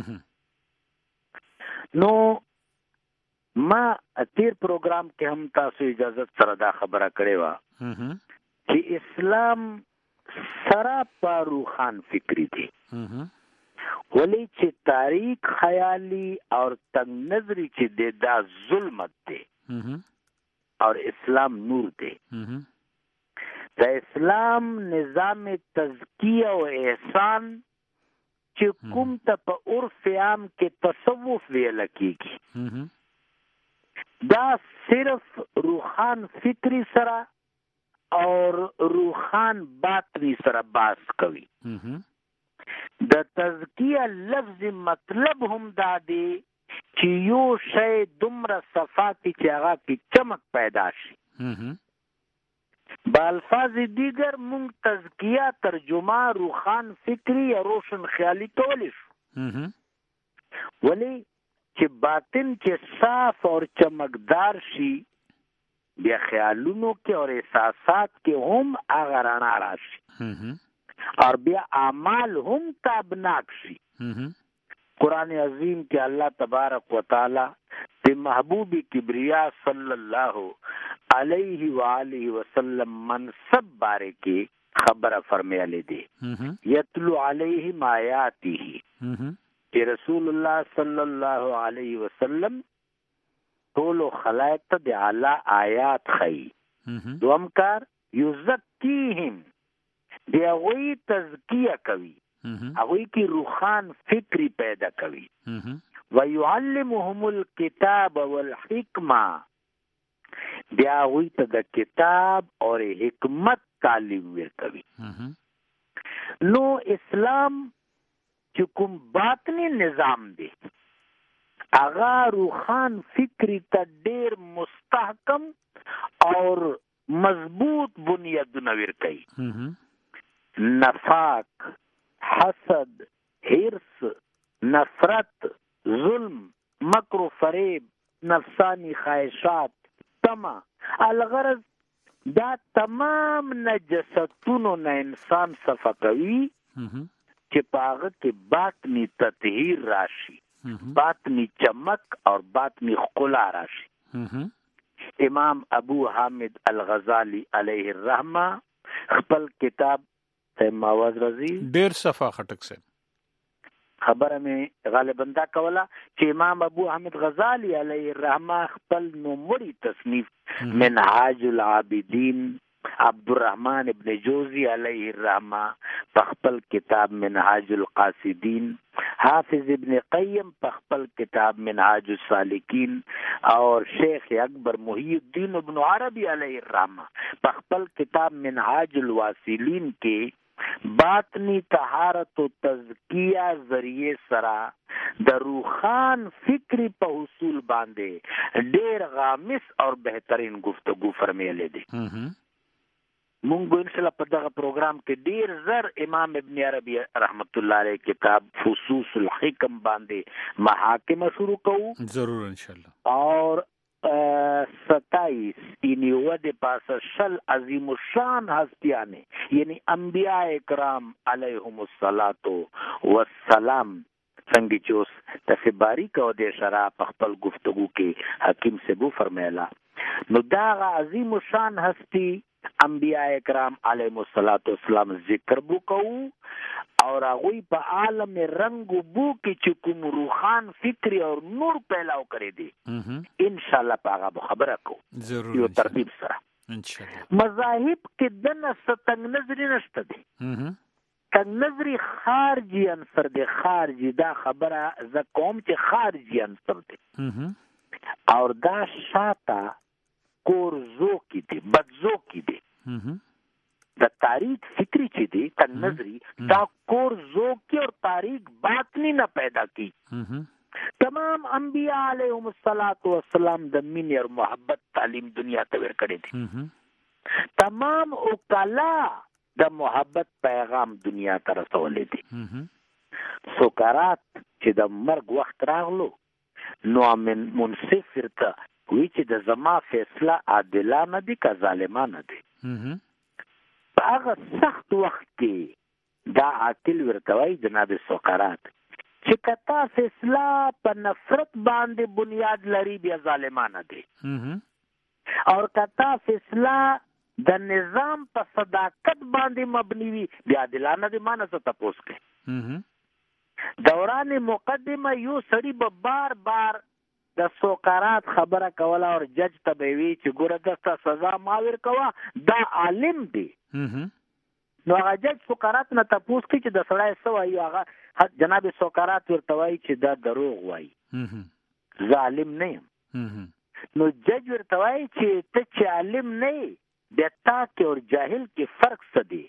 نو ما تیر پروګرام کې هم تاسو اجازه سره دا خبره کړې و چې اسلام سراپا روحان فکری دی ولی چې تاریخ خیالی اور تنگ نظری چې دی دا ظلمت دی اور اسلام نور دے. دا اسلام نظام تزکیہ و احسان چې کوم ته په عرف عام کې تصوف ویل کیږي دا صرف روحان فکری سره اور روحان باطنی سره باس کوي. د تزکیہ لفظ مطلب هم دا دی چې یو شی دومره صفاتی چې هغه کې چمک پیدا شي. بالفاظ دیگر مونږ تزکیه ترجمه روحان فکری یا روشن خیالی کولی شو. ولی چې باطن کې صاف اور چمکدار شي بیا خیالونو کې اور احساسات کې هم هغه رڼا راشي اور بیا اعمال هم تابناک شي. قرآن عظیم کے اللہ تبارک و تعالی تے محبوب کبریا صلی اللہ علیہ وآلہ وسلم منصب بارے کے خبر فرمیالے دے. یتلو علیہم آیاتہ کہ رسول اللہ صلی اللہ علیہ وسلم طول خلائق دے اعلی آیات خی. دوم کار یزکیہم دے اغوی تزکیہ کوي هغوی کی روحان فکری پیدا کوي. وَيُعَلِّمُهُمُ الْكِتَابَ وَالْحِكْمَةَ بیا هغوی ته د کتاب اور حکمت تعلیم ورکوي. نو اسلام چې کوم باطنی نظام دی هغه روحان فکری ته ډیر مستحکم اور مضبوط بنیادونه ورکوي. نفاق، حسد، حرص، نفرت، ظلم، مکر و فریب، نفسانی خواہشات، طمع، الغرض دا تمام نجستونو نه انسان صفا کوي چې پاغه کې باطنی تطهیر راشي، باطنی چمک اور باطنی خلا راشي. امام ابو حامد الغزالی علیہ الرحمہ خپل کتاب ماواز رضی ډیر صفا خټک سے خبره مې غالبا دا کوله چې امام ابو حامد غزالی علیه الرحمه خپل نوموړي تصنیف منهاج العابدین عبدالرحمن ابن جوزی علیه الرحمه په خپل کتاب منهاج القاصدین، حافظ ابن قیم په خپل کتاب منهاج السالکین اور شیخ اکبر محی الدین ابن عربی علیه الرحمه په خپل کتاب منهاج الواصلین کې باطنی طهارت و تزکیہ ذریعے سرا د روحان فکری په حصول باندې ډیر غامس اور بهترین گفتگو فرمیلې دي. مونږ ان شاء الله په دغه پروګرام کې ډیر زر امام ابن عربی رحمت الله علیه کتاب فصوص الحکم باندې محاکمه شروع کوو. ضرور ان شاء الله. اور ستائیس یعنی ود پاس شل عظیم الشان هستیانه یعنی انبیاء اکرام علیهم الصلاۃ والسلام څنګه چې اوس تاسو باریک او د شرع په خپل گفتگو کې حکیم سبو فرمایلا نو دا عظیم الشان هستی انبیاء اکرام علیهم الصلاۃ والسلام ذکر وکاو اور هغه په عالم رنگ بو کې چې کوم روحان فکر او نور پیلاو کړی دي ان شاء الله هغه خبره کو ضرور یو ترتیب سره ان شاء الله مذاهب کې دنه ستنګ نظر نشته دي تنګ نظری خارجي عنصر دی خارجي دا خبره ز قوم چې خارجي عنصر دی اور دا شاته کورزو کی دی بدزو کی دی دا تاریخ فکری چی دی تن نظری دا کورزو کی اور تاریخ باطنی نہ پیدا کی تمام انبیاء علیہم الصلاۃ والسلام د مین اور محبت تعلیم دنیا ته ورکړي دي تمام اوکلا د محبت پیغام دنیا ته رسولې دي سقراط چې د مرګ وخت راغلو نو من منصف ورته وی چې د زما فیصله عادلانه دي که ظالمانه دي په هغه سخت وخت کې دا عاقل ورته وایي جناب سقراط چې کتا فیصله په نفرت باندې بنیاد لري بیا ظالمانه دي اور کتا فیصله د نظام په صداقت باندې مبني وي بیا عادلانه دي مانه څه تپوس کوي دوران مقدمه یو سړي به بار بار د سقراط خبره کوله او جج ته به وی چې ګوره دسته سزا ما ورکوه دا عالم دی نو هغه جج سقراط نه تپوس کوي چې د سړی څه وایي هغه جناب سقراط ورته وایي چې دا دروغ وایي زه عالم نه یم نو جج ورته وایي چې ته چې عالم نه یې بیا تا کې اور جاهل کې فرق څه دی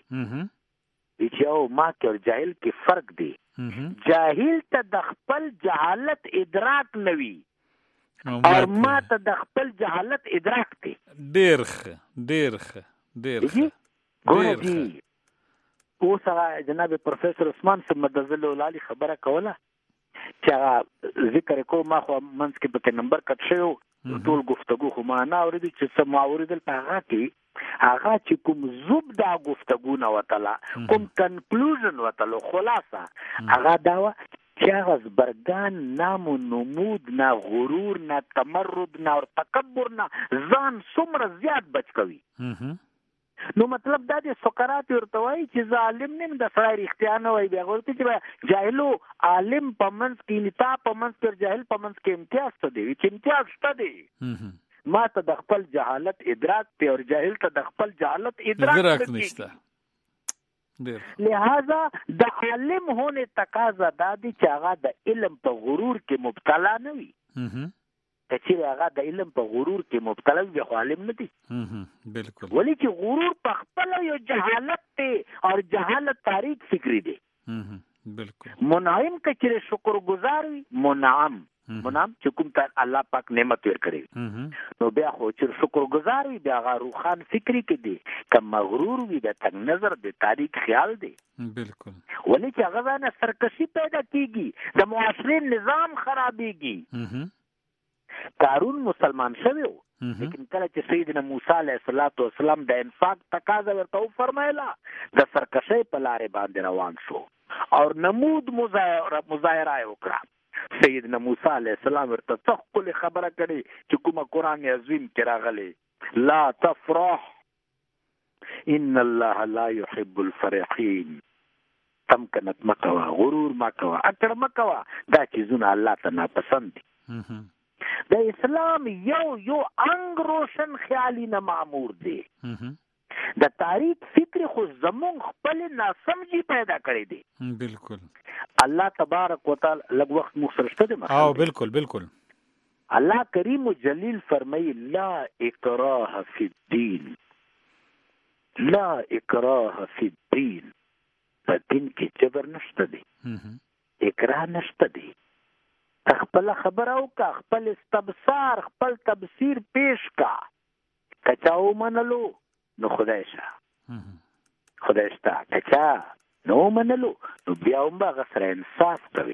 چې او ما کې اور جاهل کې فرق دی جاهل ته د خپل جهالت ادراک نه وي اور ما ته د خپل جهالت ادراک دی ډیر ښه ډیر ښه ډیر ښه ګوره جی اوس هغه جناب پروفیسور عثمان صاحب مدظل العالی خبره کوله چې هغه ذکر کو ما خو منځ کې پکې نمبر کټ شوی ټول گفتگو خو ما نه اورېدل چې څه ما اورېدل په هغه کې هغه چې کوم زبده گفتگو نه وتله کوم کنکلوژن وتلو خلاصه هغه دا و چې هغه زبرګان نام و نمود نه غرور نه تمرد نه او تکبر نه ځان څومره زیات بچ کوي نو مطلب دا دی سقراط ورته وایي چې زه عالم نیم د سړی رښتیا نه وایي بیا ورته چې جاهلو عالم په منځ کې نتا په منځ کې جاهل په منځ کې امتیاز څه دی چې امتیاز شته دی ما ته د خپل جهالت ادراک دی او جاهل ته د خپل جهالت ادراک نشته لہذا د عالم ہونے تقاضا دا دی چې هغه د علم په غرور کې مبتلا نه وي چې هغه د علم په غرور کې مبتلا وي خو عالم نه دی بالکل ولی چې غرور په خپل یو جهالت دی او جهالت تاریخ فکری دی بالکل منعم کچره شکر گزار وي منعم منعم چې کوم ته الله پاک نعمت ورکړي نو بیا خو چې شکر گزار وي بیا هغه روحان فکری کې دی که مغرور وي د تنگ نظر د تاریخ خیال دی بالکل ولی چې هغه نه سرکشي پیدا کیږي د معاشري نظام خرابېږي قارون مسلمان شوی و لیکن کله چې سیدنا موسی علیه السلام د انفاق تقاضا ورته فرمایله د سرکشۍ په لارې باندې روان شو او نمود مظاهره وکړه سیدنا موسی علیہ السلام ورته څخه خبره کړي چې کومه قران عظیم کې راغلي لا تفرح ان الله لا يحب الفرحين تمکنت مکوا غرور مکوا اکړه مکوا دا چیزونه الله ته ناپسند دي د اسلام یو یو انګ روشن خیالي نه مامور دی د تاریخ فکر خو زمون خپل ناسمجي پیدا کړی دی بالکل الله تبارک وتعالى لږ وخت مو سره شته دی او بالکل بالکل الله کریم جلیل فرمایي لا اکراه فی الدین لا اکراه فی الدین په دین کې جبر نشته دی اکراه نشته دی خپل خبر او کا خپل استبصار خپل تبصیر پیش کا کچاو منلو نو خدای شه خدای شته کچا نو منلو نو بیا هم به سره انصاف کوي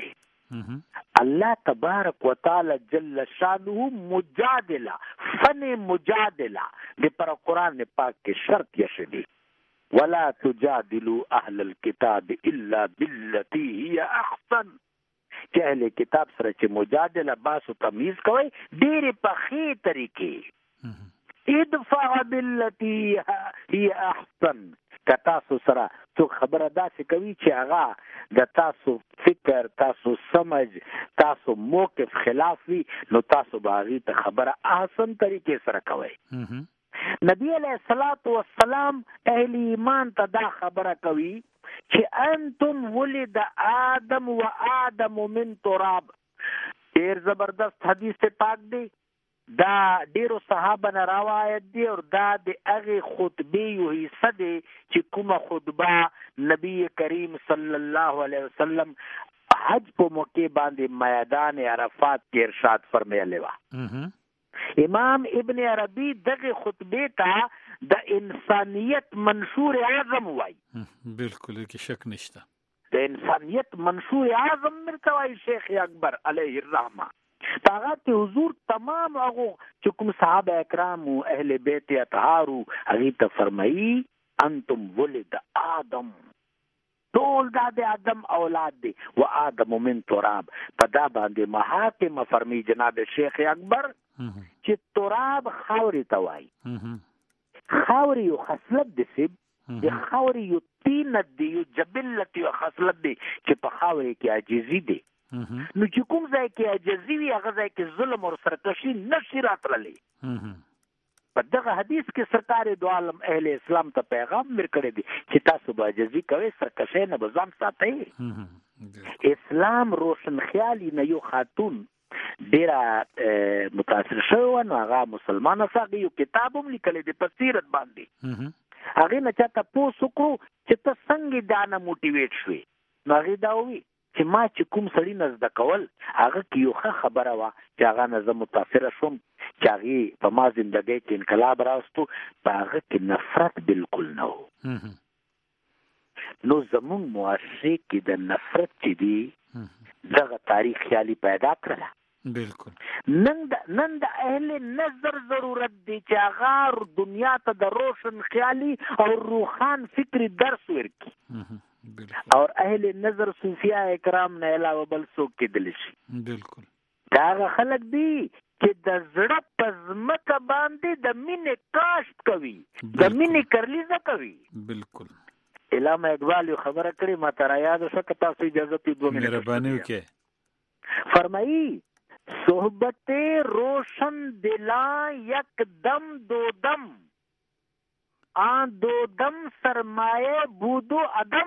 الله تبارک وتعالی جل شانه مجادله فن مجادله د پر قرآن پاک کې شرط یشدي ولا تجادلوا اهل الكتاب الا بالتي هي احسن چې اهل کتاب سره چې مجادله باسو تمیز کوي ډېرې په ښې طریقې ادفع بالتي هي احسن که تاسو سره څوک خبره داسې کوي چې هغه د تاسو فکر تاسو سمج تاسو موقف خلاف وي نو تاسو به هغې ته خبره احسن طریقې سره کوئ نبی علیه الصلاة والسلام اهل ایمان ته دا خبره کوي چې انتم ولد آدم و آدم من تراب. ډېر زبردست حدیث پاک دی دا ډیرو صحابه نه روایت دی او دا د هغې خطبې یو حصه دی چې کومه خطبه نبی کریم صلی الله علیه وسلم حج په موقع باندې میدان عرفات کې ارشاد فرمایلی وه. امام ابن عربي دغه خطبې ته د انسانیت منشور اعظم وایي. بالکل کې شک نشته. د انسانیت منشور اعظم مرته وایي شیخ اکبر علیه الرحمه. هغه کې حضور تمام هغه چې کوم صحابه کرام او اهل بیت اطهار هغه ته فرمایي انتم ولد آدم ټول دا د آدم اولاد دي و آدم من تراب. په دا باندې محاکم فرمایي جناب شیخ اکبر چې تراب خاورې ته وایي. خاورې یو خصلت دی سیب د خاورې یو طینت دی یو جبلت یو خصلت دی چې په خاورې کې عاجزي دی. نو چې کوم ځای کې عاجزي وي هغه ځای کې ظلم او سرکشي نشي راتللی. په دغه حدیث کې سرکار دو عالم اهل اسلام ته پیغام ورکړی دی چې تاسو به عاجزي کوئ سرکشي نه به ځان ساتئ. اسلام روشن خیالي نه یو خاتون ډېره متاثر شوی وه نو هغه مسلمانه سه هغې یو کتاب هم لیکلی دی په سیرت باندې. هغې نه چا تپوس وکړو چې ته څنګه دا نه موټیویټ شوې نو هغې دا ووي چې ما چې کوم سړي نه زده کول هغه کې یو ښه خبره وه چې هغه نه زه متاثره شوم چې هغې په ما زندګۍ کې انقلاب راوستو په هغه کې نفرت بالکل نه و. نو زمونږ معاشرې کې د نفرت چې دی دغه تاریخ خیالي پیدا کړله. بالکل نن د نن د اهل نظر ضرورت دی چې هغه دنیا ته د روشن خیالي او روحان فکری درس ورکړي اور اهل نظر صوفیاء کرام نه علاوه بل څوک کېدلی شي. بالکل دا هغه خلک دي چې د زړه په ځمکه باندې د مینې کاشت کوي د مینې کرلیزه کوي. بالکل علامه اقبال یو خبره کړې ما ته رایاد شوه که تاسو اجازه پې دوه منټه مهرباني وکړئ. فرمایي صحبت روشن دلاں یک دم دو دم آن دو دم سرمایه بودو عدم.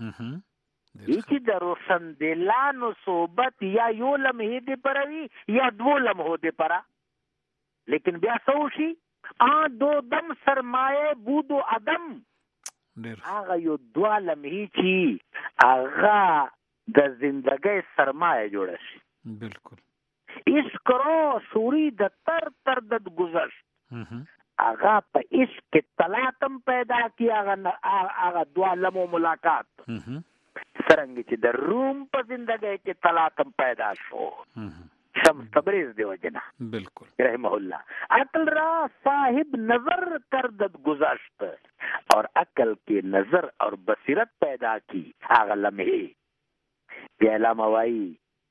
ای چې د روشن دلانو صحبت یا یو لمحې د پره وي یا دو لمحو د پره لیکن بیا څه وشي آن دو دم سرمایه بودو عدم. هغه یو دوه لمحې چې هغه د زندګۍ سرمایه جوړه شي. بالکل عشق رو شوری د تر تر د گذشت هغه په عشق کې طلاقم پیدا کی هغه هغه دوه لمو ملاقات څرنګه چې د روم په زندګۍ کې طلاقم پیدا شو شمس تبریز دی وجنا. بالکل رحمه الله عقل را صاحب نظر کردد گذشت اور عقل کې نظر اور بصیرت پیدا کی هغه لمحه بیا علامه وایي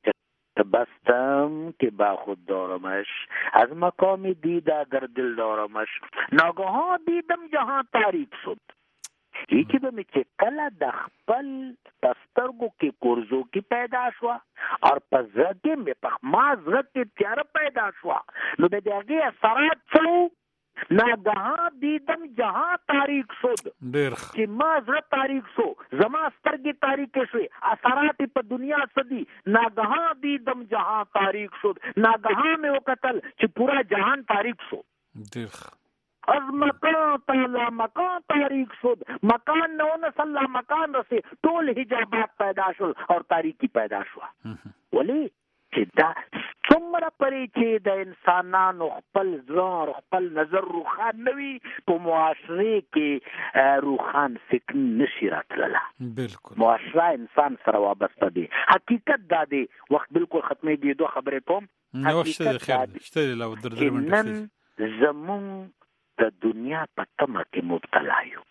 بستم که با خود دارمش از مقام دیده در دل دارمش ناگهان دیدم جهان تاریک شد. یکی به می چې کله د خپل پسترګو کې کورزو کې پیدا شوه او په زړه کې مې په ما زړه کې تیاره پیدا شوه نو د هغې اثرات څه ناگهان دیدم جهان تاریک شد چې ما زړه تاریک شو زما سترګې تاریکې شوې اثرات په دنیا څه دي ناگهان دیدم جهان تاریک شد ناگهان مې وکتل چې پورا جهان تاریک شو. از مکان تا مکان تاریک شد مکان نه ونسل مکان رسي ټول حجابات پیدا شول او تاریکی پیدا شو. ولی چې دا څومره پرې چې د انسانانو خپل ځان خپل نظر روښان نه وي په معاشره کې روښان فکر نشي راتللی. بالکل معاشره انسان سره وابسته دی. حقیقت دا دی، وخت بالکل ختمېږي، دوه خبرې کوم. حقیقت دا دی چې نن زمونږ د دنیا په تمه کې مبتلا یو.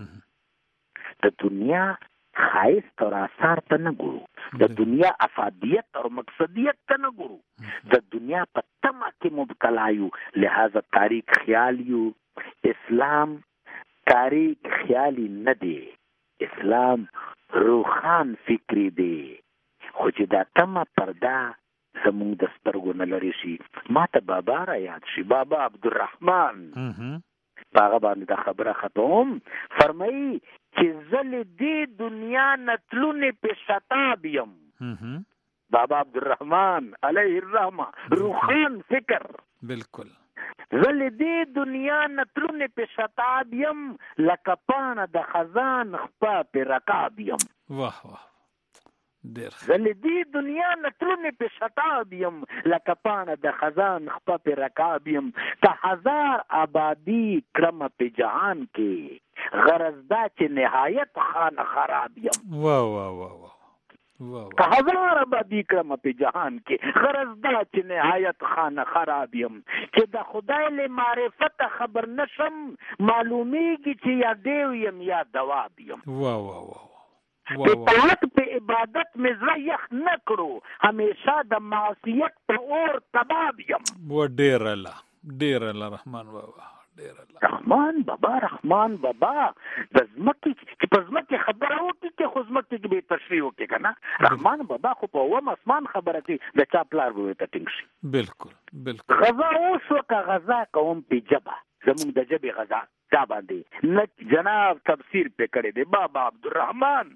د دنیا خایست اور آثار ته نه ګورو، د دنیا افادیت اور مقصدیت ته نه ګورو، د دنیا په تمه کې مبتلا یو. لہذا تاریخ خیال یو. اسلام تاریخ خیالی نه دی، اسلام روخان فکری دی. خو چې دا تمه پرده زمونږ د سترګو نه لرې شي. ما ته بابا را یاد شي، بابا عبدالرحمن باغه باندې دا خبره ختم فرمایي چې زل دې دنیا نتلونه په شتاب یم. بابا عبدالرحمن علیه الرحمه روحان فکر. بالکل زل دې دنیا نتلونه په شتاب یم، لکه پانه د خزان خپا په رکاب یم. واه واه ډیر. زل دې دنیا نتلونه په شتاب یم، لکه پانه د خزان خپا په رکاب یم. که هزار آبادی کرم په جهان کې، غرض دا چې نهایت خانه خراب یم. واه واه واه واه. که هزار آبادی کرم په جهان کې، غرض دا چې نهایت خانه خراب یم. چې د خدای له معرفت خبر نشم، معلومیږي چې یا دیو یم یا دواب یم. واه واه واه. اطاعت په عبادت میں زړه یخ نه کړو، همیشه د معصیت په اور کباب یم. و ډیر الله ډیر الله رحمان بابا ډیر الله رحمان بابا رحمان بابا د زمکه چې په زمکه خبره وکړي چې خو زمکه کې به تشریح وکړي کنه. رحمان بابا خو په وم اسمان خبره کوي، د چا پلار به ته ټینګ شي. بالکل بالکل. غزا اوس وکړه، غزا کوم په جبه، زموږ د جبه غزا دا باندې نه جناب تفسیر په کړی دی بابا عبدالرحمن.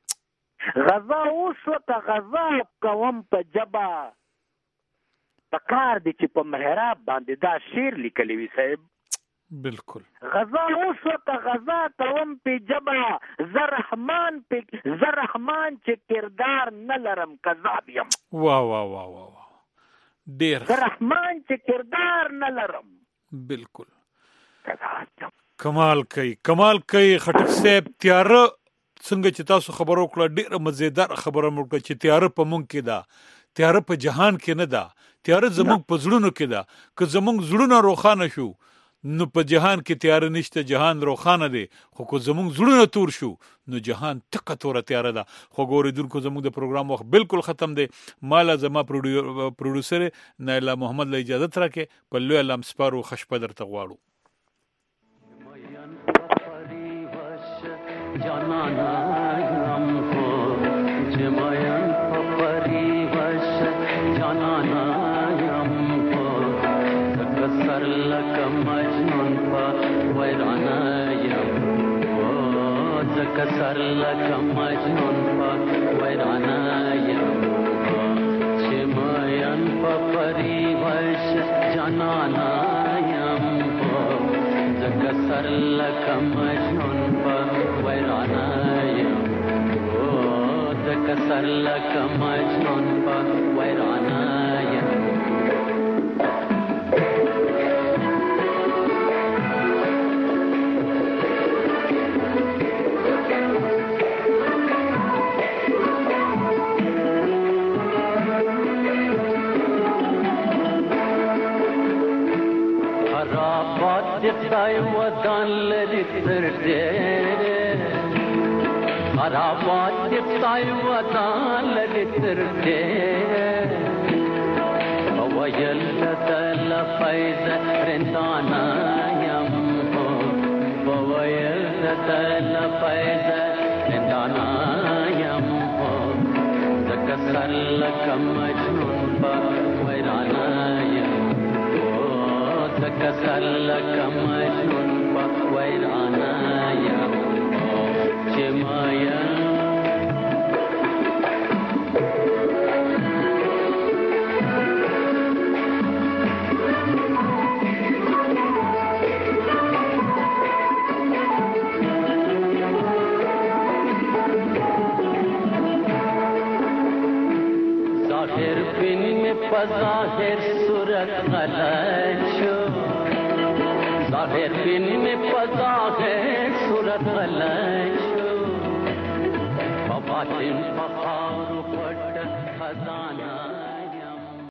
غزا اوس وکړه، غزا کوم په جبه. پکار دی چې په محراب باندې دا شعر لیکلی وي صاحب. بالکل. غزا اوس وکړه، غزا کوم په جبه. زه رحمان په زه رحمان چې کردار نه لرم کذاب یم. واه واه واه واه ډیر. زه رحمان چې کردار نه لرم. بالکل کذاب یم. کمال کوي کمال کوي خټک صاحب. تیاره څنګه چې تاسو خبرو کړه ډیره مزیدار خبره مو کړه چې تیاره په مونږ کې ده، تیاره په جهان کې نه ده، تیاره زمونږ په زړونو کې ده. که زمونږ زړونه روښانه شو نو په جهان کې تیاره نشته، جهان روښانه دی. خو که زمونږ زړونه تور شو نو جهان تکه توره تیاره ده. خو ګورېدونکو زمونږ د پروګرام وخت بالکل ختم دی. مالا زما پروډوسر نایلا محمد له اجازت راکې په لوی الله سپارو. ښه شپه درته غواړو. جانانا हमको जमायन पपरी वश जनाना हमको कसर लक मजनून पा वैराना हमको कसर लक मजनून पा वैराना हमको जमायन पपरी वश जनाना हमको कसर लक मजनून पा वैराना हमको कसर लक मजनून पा वैराना خدای ودان لري تر دې خرابات دې خدای ودان لري تر دې او ویل تل فیض رندانا یم او ویل تل فیض رندانا یم ذکر لکم مجنون با ویرانا یم ذکر لکم مجنون با ویرانا یم چمایا ظاهر بن में पज़ाहिर सूरत गलत शो ज़ाहिर बिन में पज़ाहिर सूरत गलत शो बातिन पखा